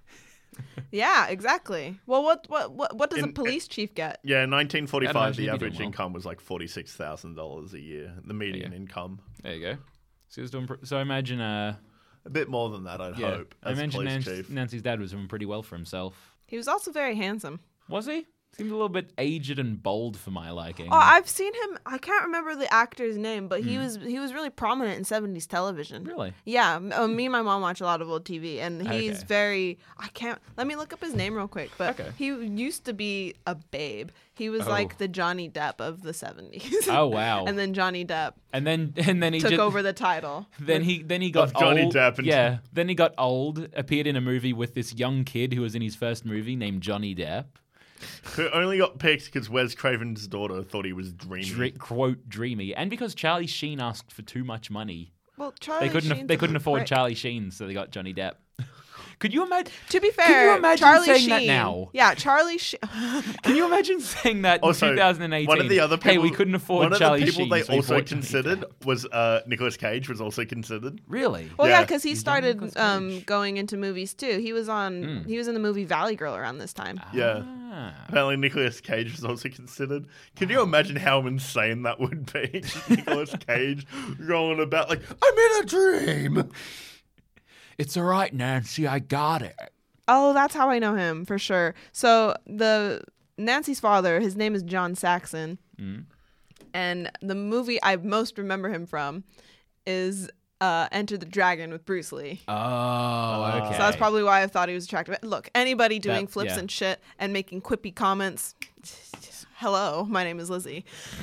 Yeah, exactly. Well, what does a In- police chief get? Yeah, in 1945, imagine the you'd be average doing well. income was like $46,000 a year, the median income. There you go. So, he was doing so imagine, A bit more than that, I'd hope, I as imagine police chief. Nancy's dad was doing pretty well for himself. He was also very handsome. Was he? Seemed a little bit aged and bold for my liking. Oh, I've seen him. I can't remember the actor's name, but he was really prominent in 70s television. Really? Yeah, me and my mom watch a lot of old TV, and he's Okay. very. I can't. Let me look up his name real quick. But Okay. he used to be a babe. He was like the Johnny Depp of the 70s. Oh wow. And then Johnny Depp and then he took just, over the title. Then he got Of Johnny old. Depp and- Yeah. Then he got old. Appeared in a movie with this young kid who was in his first movie named Johnny Depp. Who only got picked because Wes Craven's daughter thought he was dreamy. Quote dreamy, and because Charlie Sheen asked for too much money. Well, Charlie They Sheen's couldn't a afford prick. Charlie Sheen, so they got Johnny Depp. Could you imagine? To be fair, Can you imagine Charlie saying Sheen. that now? Yeah, Charlie Sheen. Can you imagine saying that in Also, 2018? one of the other people, hey, we couldn't afford one of Charlie the people Sheen. they so we also bought Johnny considered Depp. was Nicolas Cage was also considered. Really? Well, yeah, Yeah. because he He's done Nicolas started Cage. going into movies too. He was on. He was in the movie Valley Girl around this time. Yeah. Ah. Apparently, Nicolas Cage was also considered. Can you imagine how insane that would be? Nicolas Cage going about like, I'm in a dream. It's all right, Nancy. I got it. Oh, that's how I know him for sure. So the Nancy's father, his name is John Saxon, and the movie I most remember him from is Enter the Dragon with Bruce Lee. Oh, okay. So that's probably why I thought he was attractive. Look, anybody doing That- flips yeah. and shit and making quippy comments. Hello, my name is Lizzie.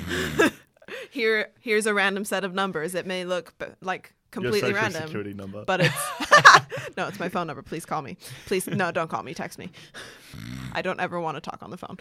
Here's a random set of numbers. It may look like Your completely social random, security number. but it's no, it's my phone number. Please call me. Please, no, don't call me. Text me. I don't ever want to talk on the phone.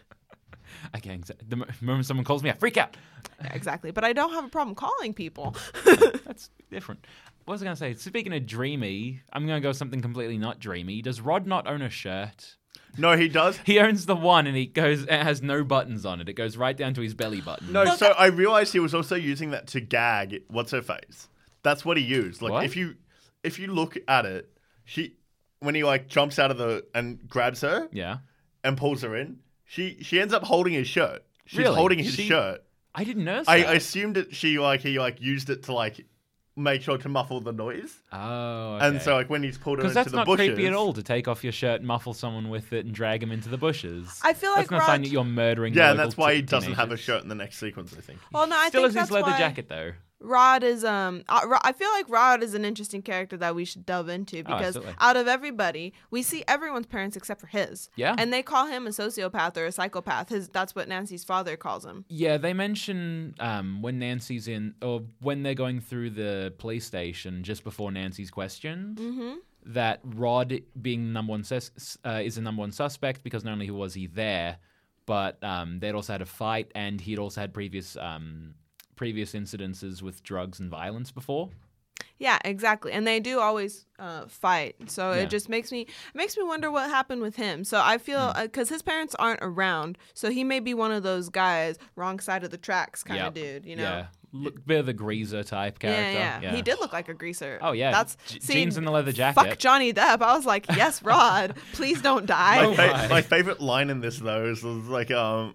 I get the moment someone calls me, I freak out. Yeah, exactly. But I don't have a problem calling people. That's different. What was I going to say? Speaking of dreamy, I'm going to go something completely not dreamy. Does Rod not own a shirt? No, he does. He owns the one, and it has no buttons on it. It goes right down to his belly button. No, so I realized he was also using that to gag what's her face. That's what he used. Like What? if you look at it, when he like jumps out of and grabs her Yeah. and pulls her in, she ends up holding his shirt. She's Really? holding his shirt. I didn't notice I that. assumed that he used it to make sure to muffle the noise. Oh, okay. And so when he's pulled her because into that's the not bushes, creepy at all to take off your shirt, muffle someone with it, and drag him into the bushes. I feel that's like not a sign Rod- that you're murdering. yeah, the and local that's why he doesn't have a teenagers. shirt in the next sequence. I think. Well, no, I Still think has his that's leather why jacket though. Rod is I feel like Rod is an interesting character that we should delve into because absolutely. out of everybody, we see everyone's parents except for his. Yeah. And they call him a sociopath or a psychopath. That's what Nancy's father calls him. Yeah, they mention when Nancy's or when they're going through the police station just before Nancy's questioned, that Rod being number one is the number one suspect because not only was he there, but they'd also had a fight and he'd also had previous incidences with drugs and violence before. Yeah, exactly. And they do always fight. So Yeah. it just makes me wonder what happened with him. So I feel because his parents aren't around, so he may be one of those guys, wrong side of the tracks kind of dude. You know. Yeah. Bit of the greaser type character. Yeah. He did look like a greaser. Oh, yeah. That's Jeans and the leather jacket. Fuck Johnny Depp. I was like, yes, Rod, please don't die. My favorite line in this though is like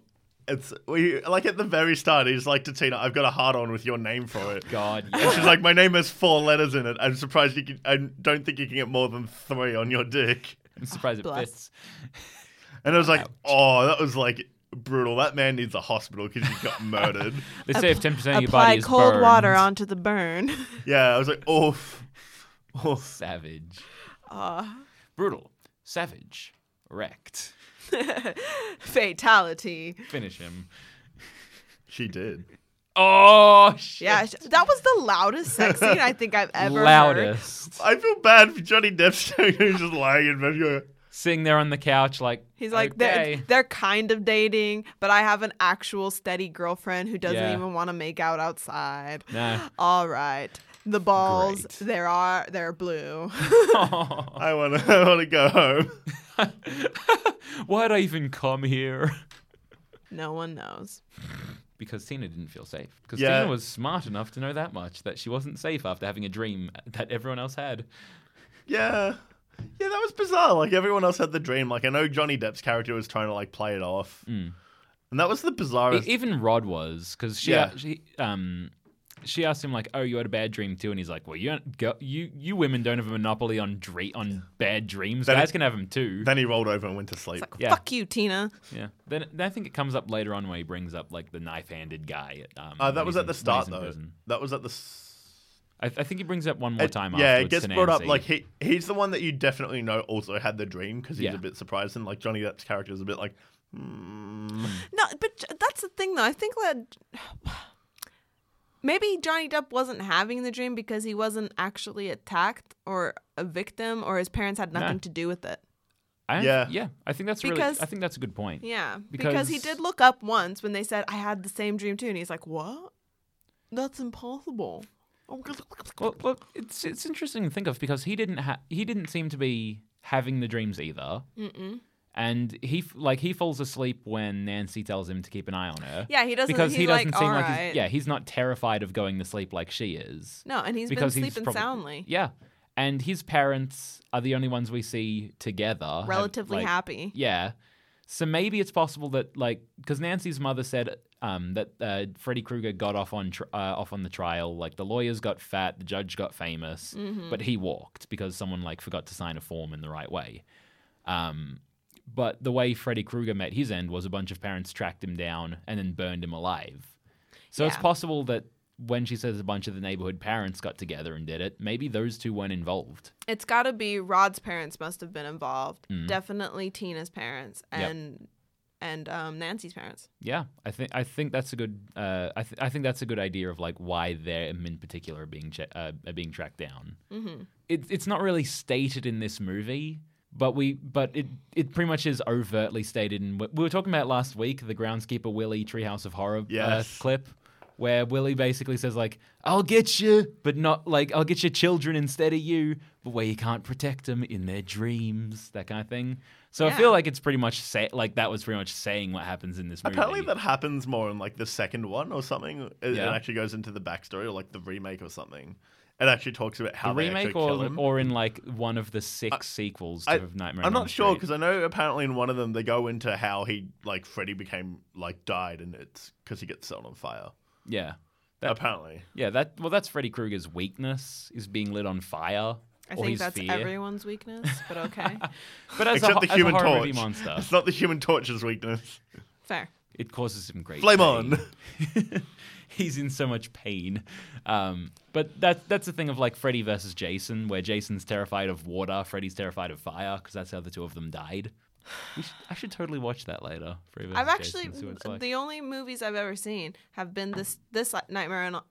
like at the very start he's like to Tina, I've got a hard on with your name for it. God, yeah. And she's like, my name has 4 letters in it. I'm surprised I don't think you can get more than 3 on your dick. I'm surprised it Bless. fits. And I was like, oh, that was like brutal. That man needs a hospital because he got murdered. They say if 10% of your Apply body is cold burned, water onto the burn. Yeah, I was like, oof. savage. Brutal. Savage. Wrecked. Fatality. Finish him. She did. Oh, shit. Yeah, that was the loudest sex scene I think I've ever heard. Loudest. I feel bad for Johnny Depp who's just lying in bed going, Sitting there on the couch like, He's like, okay. they're kind of dating, but I have an actual steady girlfriend who doesn't Yeah. even want to make out outside. Nah. All right. The balls, Great. they're blue. I wanna go home. Why'd I even come here? No one knows. Because Tina didn't feel safe. Because Yeah. Tina was smart enough to know that much, that she wasn't safe after having a dream that everyone else had. Yeah. Yeah, that was bizarre. Like everyone else had the dream. Like I know Johnny Depp's character was trying to like play it off. And that was the bizarrest. Even Rod was, because Yeah. she asked him like, "Oh, you had a bad dream too," and he's like, "Well, you women don't have a monopoly on bad dreams. Then Guys can have them too." Then he rolled over and went to sleep. It's like, Yeah. fuck you, Tina. Yeah. Then I think it comes up later on where he brings up like the knife-handed guy. That when was he's at the in- when start he's in though. prison. That was at the. I think he brings it up one more time. Yeah, it afterwards gets to brought up. Nancy. Like he's the one that you definitely know also had the dream because he's Yeah. a bit surprised, and like Johnny Depp's character is a bit like. No, but that's the thing though. I think that maybe Johnny Depp wasn't having the dream because he wasn't actually attacked or a victim, or his parents had nothing to do with it. Yeah. I think that's Because- I think that's a good point. Yeah, because he Because- did look up once when they said I had the same dream too, and he's like, "What? That's impossible." Well, it's interesting to think of because he didn't seem to be having the dreams either. And he falls asleep when Nancy tells him to keep an eye on her. Yeah, he doesn't. Because he's he doesn't like, seem "All like right." he's not terrified of going to sleep like she is. No, and he's Because been he's sleeping probably- soundly, Yeah, and his parents are the only ones we see together, relatively happy. Yeah, so maybe it's possible that because Nancy's mother said that Freddy Krueger got off on the trial. Like the lawyers got fat, the judge got famous, but he walked because someone forgot to sign a form in the right way. But the way Freddy Krueger met his end was a bunch of parents tracked him down and then burned him alive. So it's Yeah. possible that when she says a bunch of the neighborhood parents got together and did it, maybe those two weren't involved. It's got to be Rod's parents must have been involved. Mm. Definitely Tina's parents and Nancy's parents. Yeah, I think that's a good. I think that's a good idea of why them in particular are being tracked down. Mm-hmm. It's not really stated in this movie, but it pretty much is overtly stated. We were talking about last week the Groundskeeper Willie Treehouse of Horror Yes. clip, where Willie basically says I'll get you, but not I'll get your children instead of you, but where you can't protect them in their dreams, that kind of thing. So I Yeah. feel like it's pretty much that was pretty much saying what happens in this movie. Apparently that happens more in the second one or something. It Yeah. actually goes into the backstory or the remake or something. It actually talks about how the they remake actually kill him. or in one of the 6 sequels to Nightmare on I'm Elm not sure Street. because I know apparently in one of them they go into how he Freddy became died and it's because he gets set on fire. Yeah. Apparently. Yeah, that's Freddy Krueger's weakness, is being lit on fire. I or think his that's fear. everyone's weakness, but okay. But as Except the as Human a horror movie Torch. monster, It's not the Human Torch's weakness. Fair. it causes him great Flame pain. on. He's in so much pain. But that's the thing of Freddy versus Jason, where Jason's terrified of water, Freddy's terrified of fire, because that's how the two of them died. I should totally watch that later. Freddy versus I've actually Jason, see what it's like. the only movies I've ever seen have been this Nightmare on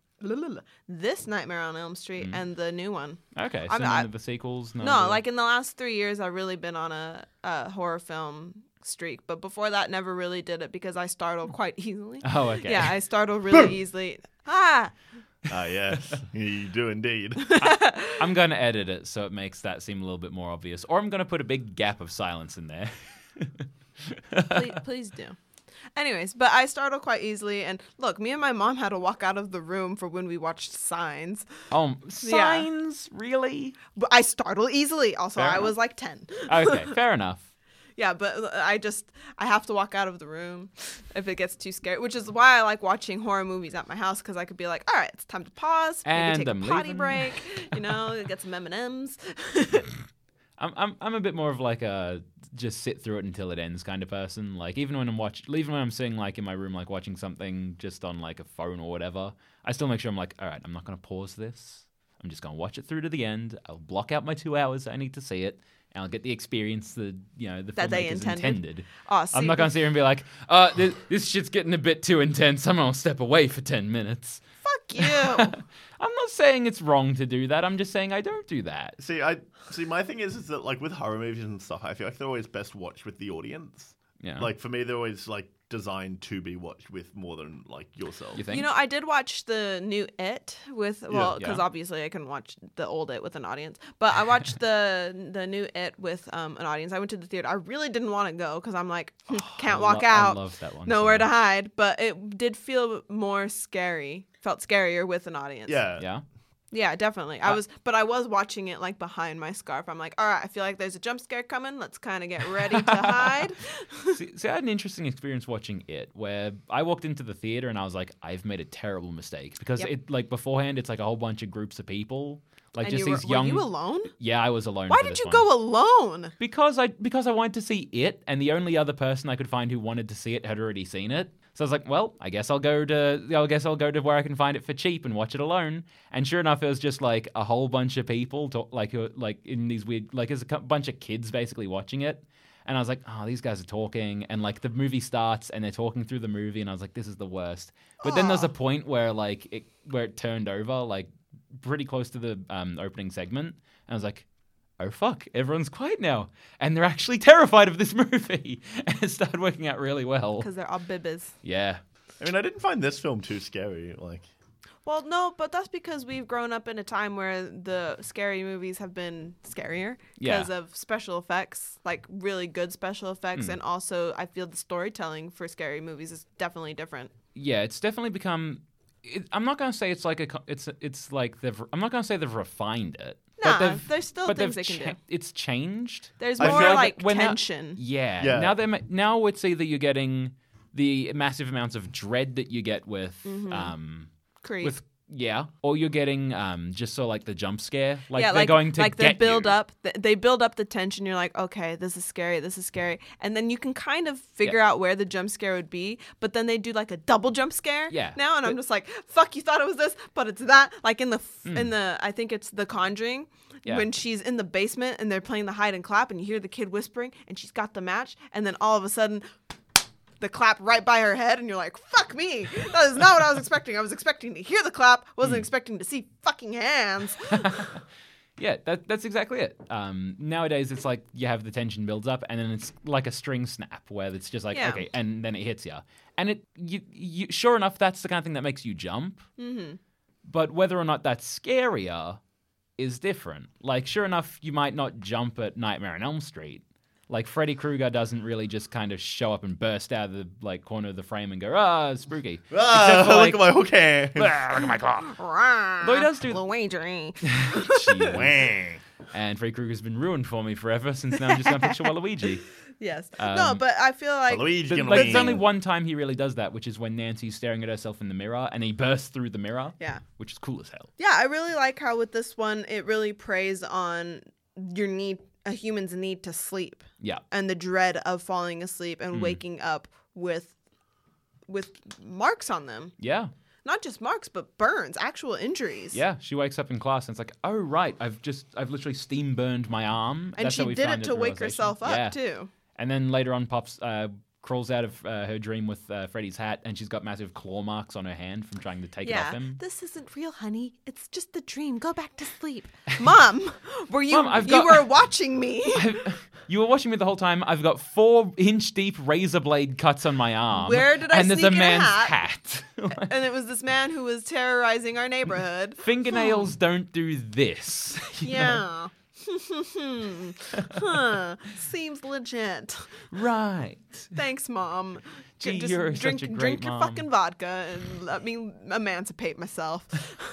Elm Street and the new one. Okay, so I'm- none of the sequels? No, none of the- in the last 3 years, I've really been on a horror film streak. But before that, never really did it because I startled quite easily. Oh, okay. Yeah, I startled really easily. Ah, yes, you do indeed. I'm going to edit it so it makes that seem a little bit more obvious. Or I'm going to put a big gap of silence in there. Please do. Anyways, but I startle quite easily. And look, me and my mom had to walk out of the room for when we watched Signs. Signs? Really? But I startle easily. Also, Fair I enough. was like 10. Okay, fair enough. Yeah, but I have to walk out of the room if it gets too scary, which is why I like watching horror movies at my house, because I could be like, all right, it's time to pause, maybe And take I'm a potty leaving. break, get some M&Ms. I'm a bit more of like a just sit through it until it ends kind of person. Like even when I'm sitting like in my room like watching something just on like a phone or whatever, I still make sure I'm like, all right, I'm not gonna pause this. I'm just gonna watch it through to the end. I'll block out my 2 hours that I need to see it, and I'll get the experience the That they filmmakers intended. Oh, I'm not gonna sit here and be like, this shit's getting a bit too intense. I'm gonna step away for 10 minutes. Fuck you. I'm not saying it's wrong to do that. I'm just saying I don't do that. See, my thing is that like with horror movies and stuff, I feel like they're always best watched with the audience. Yeah. Like for me, they're always like designed to be watched with more than like yourself. You think? I did watch the new It with, because Yeah. obviously I couldn't watch the old It with an audience, but I watched the new It with an audience. I went to the theater. I really didn't want to go because I'm like, can't walk out, I love that one. nowhere so to much. hide, but it did feel more scary. Felt scarier with an audience. Yeah. Yeah, definitely. I was watching it like behind my scarf. I'm like, all right, I feel like there's a jump scare coming. Let's kind of get ready to hide. See, I had an interesting experience watching it where I walked into the theater and I was like, I've made a terrible mistake because Yep. it like beforehand it's like a whole bunch of groups of people, like And just you these were young. you alone? Yeah, I was alone. Why for did this you one. go alone? Because I wanted to see it, and the only other person I could find who wanted to see it had already seen it. So I was like, well, I guess I'll go to where I can find it for cheap and watch it alone. And sure enough, it was just like a whole bunch of people like in these weird, like there's a bunch of kids basically watching it. And I was like, oh, these guys are talking, and like the movie starts and they're talking through the movie, and I was like, this is the worst. But then there's a point where it turned over like pretty close to the opening segment, and I was like, oh fuck, everyone's quiet now, and they're actually terrified of this movie, and it started working out really well. Because they're all bibbas. Yeah, I mean, I didn't find this film too scary. Like, Well, no, but that's because we've grown up in a time where the scary movies have been scarier because of special effects, like really good special effects, and also I feel the storytelling for scary movies is definitely different. yeah, it's definitely become. I'm not gonna say it's like I'm not gonna say they've refined it. Nah, but there's still but things they've they can do. It's changed. There's I more feel like when tension. Yeah. Now it's either you're getting the massive amounts of dread that you get with Creep. or you're getting just so like the jump scare. Like yeah, they're going to like get they build you. up. They build up the tension. You're like, okay, this is scary, and then you can kind of figure out where the jump scare would be. But then they do like a double jump scare. Yeah. Now, and I'm just like, fuck, you thought it was this, but it's that. Like in the I think it's The Conjuring. Yeah. When she's in the basement and they're playing the hide and clap, and you hear the kid whispering, and she's got the match, and then all of a sudden, the clap right by her head, and you're like, fuck me. That is not what I was expecting. I was expecting to hear the clap, wasn't expecting to see fucking hands. Yeah, that's exactly it. Nowadays, it's like you have the tension builds up, and then it's like a string snap where it's just like, okay, and then it hits you. And you sure enough, that's the kind of thing that makes you jump. Mm-hmm. But whether or not that's scarier is different. Like, sure enough, you might not jump at Nightmare on Elm Street. Like, Freddy Krueger doesn't really just kind of show up and burst out of the like corner of the frame and go, spooky. Except for, look at my hook hand. look at my claw. Though he does do... Luigi. Jesus. Wang. And Freddy Krueger's been ruined for me forever since now I'm just going to picture Waluigi. Yes. No, but I feel like Luigi But, can like, win. there's only one time he really does that, which is when Nancy's staring at herself in the mirror and he bursts through the mirror. Yeah. Which is cool as hell. Yeah, I really like how with this one it really preys on a human's need to sleep Yeah. and the dread of falling asleep and waking up with marks on them. Yeah. Not just marks, but burns, actual injuries. Yeah. She wakes up in class and it's like, oh, right. I've literally steam burned my arm. And That's how she we did find it the to wake realization. herself up Yeah. too. And then later on, Pops crawls out of her dream with Freddy's hat, and she's got massive claw marks on her hand from trying to take it off him. This isn't real, honey. It's just the dream. Go back to sleep. Mom, Mom, you were watching me. You were watching me the whole time. I've got 4-inch deep razor blade cuts on my arm. Where did I And there's a sneak in a man's hat? hat. and it was this man who was terrorizing our neighborhood. Fingernails don't do this. you know? Yeah. Huh. Seems legit. Right. Thanks, Mom. Gee, Just you're drink, such a great drink your mom. fucking vodka and let me emancipate myself.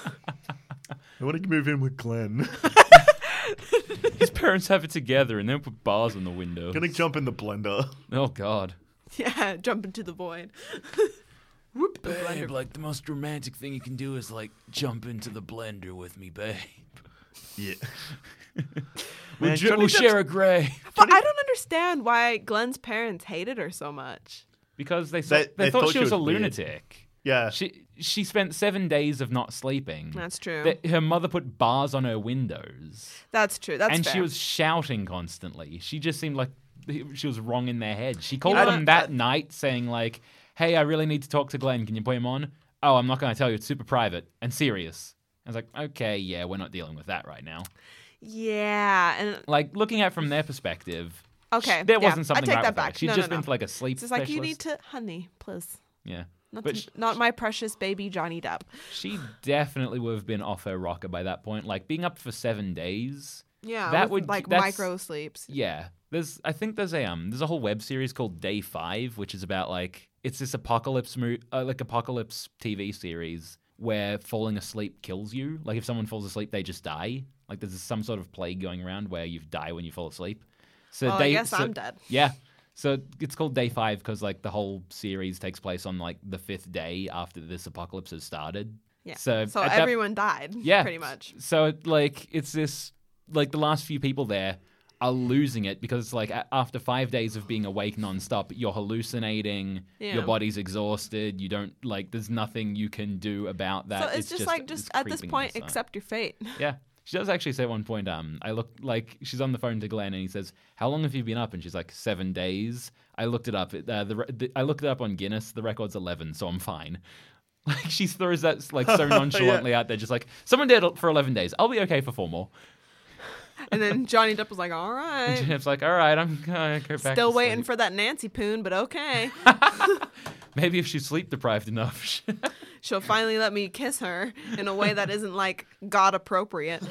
I want to move in with Glenn. His parents have it together and then put bars on the window. Gonna jump in the blender. Oh, God. Yeah, jump into the void. Whoop, the blender. like, the most romantic thing you can do is, like, jump into the blender with me, babe. Yeah. We'll, Man, Johnny we'll Depp's- share a grey. But I don't understand why Glenn's parents hated her so much. Because they They thought she was a weird. lunatic. Yeah. She spent 7 days of not sleeping. That's true. Her mother put bars on her windows. That's true. That's and fair. she was shouting constantly. She just seemed like she was wrong in their head. She called know them what? that night saying like, hey, I really need to talk to Glenn. Can you put him on? Oh, I'm not going to tell you. It's super private and serious. I was like, okay, yeah, we're not dealing with that right now. Yeah, and Like, looking at it from their perspective, okay, there yeah, wasn't something I take right that with her. back. She'd No, just no, been no. to like a sleep It's just like you specialist. need to, honey, please. Yeah. Not, But not my precious baby Johnny Depp. She definitely would have been off her rocker by that point. Like, being up for 7 days. Yeah, That with, would- like that's- micro sleeps. Yeah. There's a whole web series called Day 5, which is about like it's this apocalypse apocalypse TV series where falling asleep kills you. Like if someone falls asleep, they just die. Like there's some sort of plague going around where you die when you fall asleep. So Well, I guess I'm dead. Yeah. So it's called Day 5 because like the whole series takes place on like the 5th day after this apocalypse has started. Yeah. So So at that- everyone died. yeah, Pretty much. So like it's this like the last few people there are losing it because like after 5 days of being awake nonstop, you're hallucinating, Yeah. your body's exhausted, you don't like there's nothing you can do about that. So it's just like it's at this creeping point, inside. accept your fate. Yeah. She does actually say at one point, I look like she's on the phone to Glenn and he says, "How long have you been up?" And she's like, 7 days. I looked it up. I looked it up on Guinness. The record's 11, so I'm fine. Like she throws that like so nonchalantly out there, just like someone did it for 11 days. I'll be okay for 4 more. And then Johnny Depp was like, all And right. Jeff's like, all right, I'm gonna go back. Still to waiting sleep. for that Nancy poon, but okay. Maybe if she's sleep deprived enough. She'll finally let me kiss her in a way that isn't like God appropriate.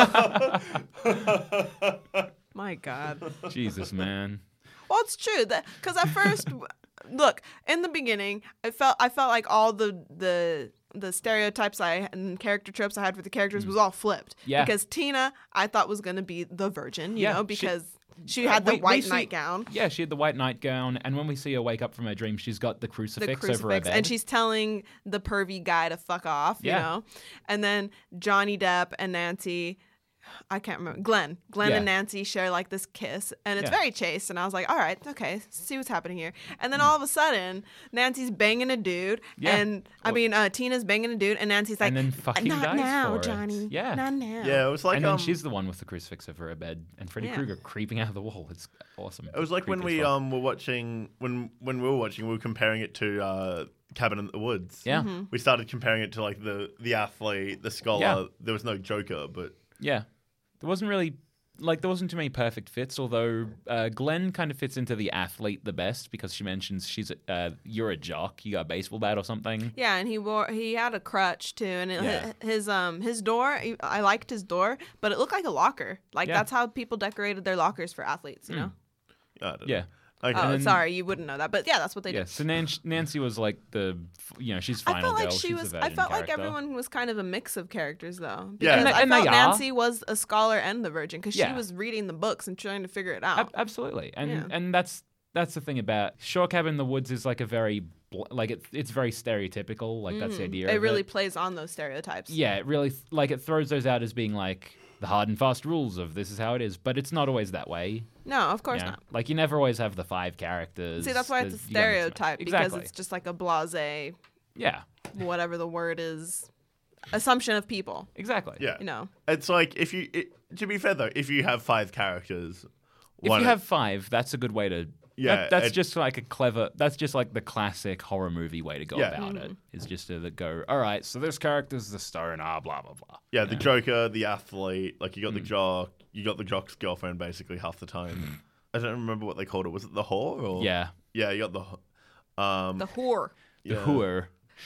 My God. Jesus, man. Well, it's true that because at first, look, in the beginning, I felt like all the stereotypes and character tropes I had for the characters was all flipped. Yeah. Because Tina, I thought was gonna be the virgin, you Yeah, know, she- because she had the we white see- nightgown. Yeah, she had the white nightgown, and when we see her wake up from her dream, she's got the crucifix, over her bed. and she's telling the pervy guy to fuck off, you Yeah. know. And then Johnny Depp and Nancy, I can't remember, Glenn Yeah. and Nancy share like this kiss, and it's Yeah. very chaste. And I was like, all right, okay, see what's happening here. And then all of a sudden, Nancy's banging a dude, Yeah. and Tina's banging a dude, and Nancy's like, and then fucking not dies now, for it. Johnny, Yeah. not now. Yeah, it was like and then she's the one with the crucifix over her bed, and Freddy Yeah. Krueger creeping out of the wall. It's awesome. It was like when Creepy we as fuck. were watching we were comparing it to Cabin in the Woods. Yeah. Mm-hmm. We started comparing it to like the athlete, the scholar. Yeah. There was no Joker, but Yeah. There wasn't too many perfect fits, although Glenn kind of fits into the athlete the best because she mentions you're a jock, you got a baseball bat or something. Yeah, and he had a crutch too, and Yeah. his door. I liked his door, but it looked like a locker. Like Yeah. that's how people decorated their lockers for athletes, you know. I don't Yeah. know. Okay. Oh, then- sorry, you wouldn't know that, but yeah, that's what they Yeah, did. so Nancy was like she's I final felt like girl. she she's was. a I virgin felt like character. everyone was kind of a mix of characters, though. Yeah. Because And I they felt are. Nancy was a scholar and the virgin because she Yeah. was reading the books and trying to figure it out. Absolutely, and Yeah. and that's the thing about Shore Cabin in the Woods is like a very it's very stereotypical. Like that's the idea. It of really plays on those stereotypes. Yeah, it really it throws those out as being like the hard and fast rules of this is how it is, but it's not always that way. No, of course Yeah. not. Like you never always have the 5 characters. See, that's why it's a You gotta mix them up. stereotype because Exactly. it's just like a blasé, Yeah, whatever the word is, assumption of people. exactly. Yeah. You know. It's like to be fair though, if you have 5 characters, If you have 5, that's a good way to. Yeah, that's it- just like a clever. That's just like the classic horror movie way to go Yeah. about it. Is just to go. All right, so this character's the stoner. Blah blah blah. yeah, the Joker, the athlete, like you got Mm. the jock, you got the jock's girlfriend basically half the time. I don't remember what they called it. Was it the whore or Yeah, Yeah, you got the The whore. the yeah. whore.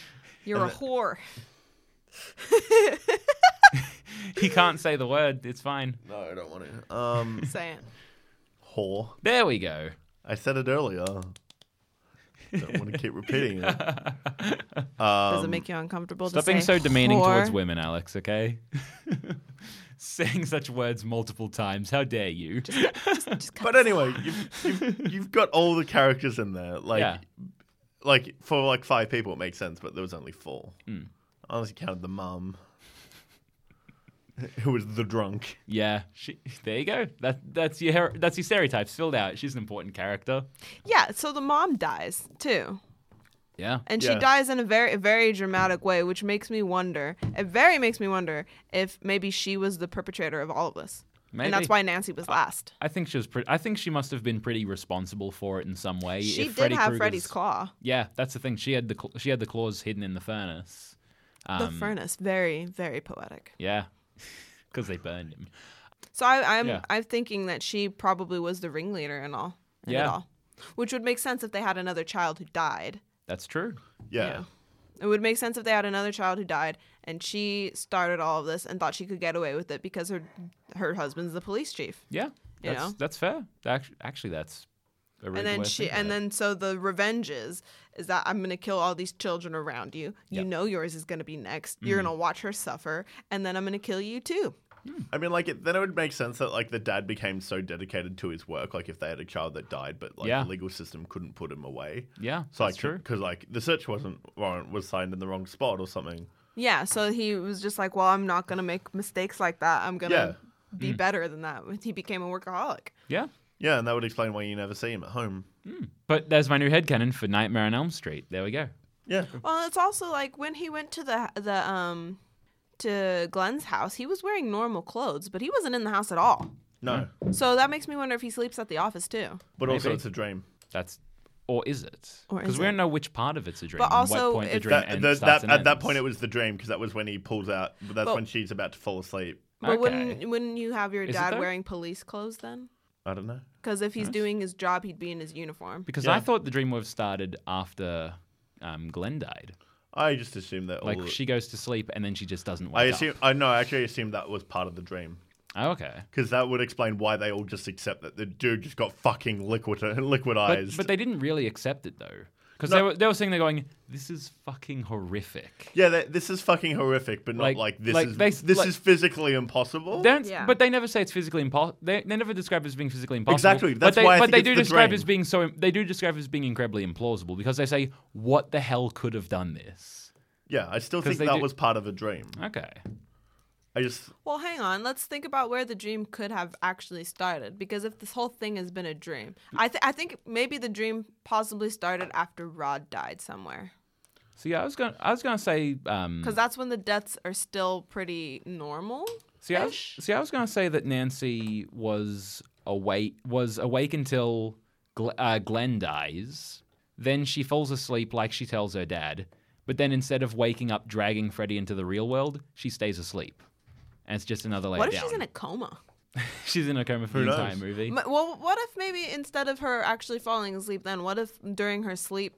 You're a whore. He can't say the word. It's fine. No, I don't want to. Say it. Whore. There we go. I said it earlier. Don't want to keep repeating it. Does it make you uncomfortable Stop to say being so demeaning whore? towards women, Alex, okay? Saying such words multiple times. How dare you? Just cut But this anyway, you've got all the characters in there. Yeah. Like for like 5 people, it makes sense, but there was only 4. I honestly counted the mum, who was the drunk. Yeah, there you go. That's your stereotypes filled out. She's an important character. Yeah, so the mom dies too. Yeah. And she Yeah. dies in a very, very dramatic way, which makes me wonder. It very makes me wonder if maybe she was the perpetrator of all of this, Maybe. and that's why Nancy was last. I think she was. I think she must have been pretty responsible for it in some way. She If did Freddy have Krueger's- Freddy's claw. Yeah, that's the thing. She had the claws hidden in the furnace. The furnace, very, very poetic. Yeah, because they burned him. So I'm Yeah. thinking that she probably was the ringleader and all. In Yeah. it all. Which would make sense if they had another child who died. That's true. Yeah. It would make sense if they had another child who died and she started all of this and thought she could get away with it because her husband's the police chief. Yeah, You know? that's fair. Actually, that's a really And then so the revenge is that I'm gonna kill all these children around you. You Yep. know yours is gonna be next. You're gonna watch her suffer, and then I'm gonna kill you too. I mean, like, then it would make sense that, like, the dad became so dedicated to his work, like, if they had a child that died, but, like, Yeah. the legal system couldn't put him away. Yeah, So, that's like, true. because, like, the search warrant was signed in the wrong spot or something. Yeah, so he was just like, well, I'm not gonna make mistakes like that. I'm gonna Yeah. be better than that. He became a workaholic. Yeah. Yeah, and that would explain why you never see him at home. But there's my new headcanon for Nightmare on Elm Street. There we go. Yeah. Well, it's also like when he went to to Glenn's house, he was wearing normal clothes, but he wasn't in the house at all. No. So that makes me wonder if he sleeps at the office too. But also, Maybe. it's a dream. Or is it? Or Because is we it? don't know which part of it's a dream. But and also, what point the if- dream starts and At that ends. point, it was the dream, because that was when he pulls out. That's But- when she's about to fall asleep. But Okay. wouldn't you have your Is it dad though? wearing police clothes then? I don't know. Because if he's doing his job, he'd be in his uniform. Because Yeah. I thought the dream would have started after Glenn died. I just assumed that Like all. she goes to sleep and then she just doesn't I wake assume. up. I actually assumed that was part of the dream. Oh, okay. Because that would explain why they all just accept that the dude just got fucking liquidized. But they didn't really accept it though. Because No. they were sitting there going, "This is fucking horrific." Yeah, this is fucking horrific, but not like this is physically impossible. Yeah. But they never say it's physically impossible. They never describe it as being physically impossible. Exactly, that's but why I but think they it's do the describe dream. as being They do describe it as being incredibly implausible because they say, "What the hell could have done this?" Yeah, I still 'Cause think they that do- was part of a dream. Okay. I just Well, hang on. Let's think about where the dream could have actually started. Because if this whole thing has been a dream, I think maybe the dream possibly started after Rod died somewhere. So yeah, I was gonna say. Because that's when the deaths are still pretty normal. I was gonna say that Nancy was awake until Glenn dies. Then she falls asleep like she tells her dad. But then instead of waking up, dragging Freddy into the real world, she stays asleep. And it's just another layer What if down. she's in a coma? She's in a coma for the knows? entire movie. Well, what if maybe instead of her actually falling asleep, then what if during her sleep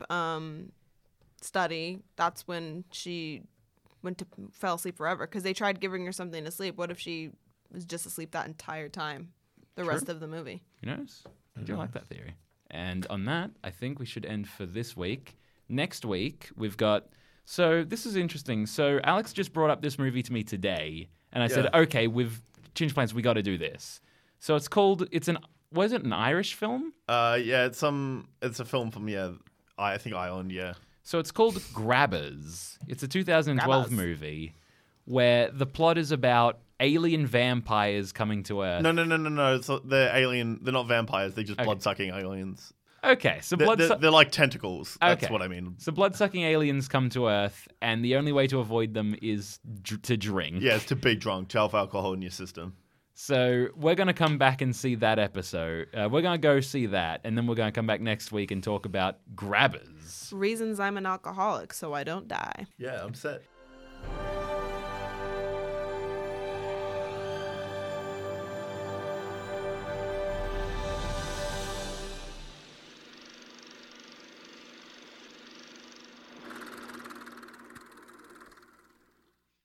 study, that's when she fell asleep forever? Because they tried giving her something to sleep. What if she was just asleep that entire time, the rest of the movie? Who knows? I do like that theory. And on that, I think we should end for this week. Next week, we've got... So this is interesting. So Alex just brought up this movie to me today. And I said, Yeah. okay, we've changed plans. We got to do this. So was it an Irish film? yeah, it's a film from I think Ireland. Yeah. So it's called Grabbers. It's a 2012 Grabbers. movie where the plot is about alien vampires coming to Earth. No. They're alien. They're not vampires. They're just Okay. blood-sucking aliens. Okay, so They're like tentacles. That's Okay. what I mean. So blood-sucking aliens come to Earth, and the only way to avoid them is to drink. Yeah, it's to be drunk, to have alcohol in your system. So we're going to come back and see that episode. We're going to go see that, and then we're going to come back next week and talk about Grabbers. Reasons I'm an alcoholic, so I don't die. Yeah, I'm set.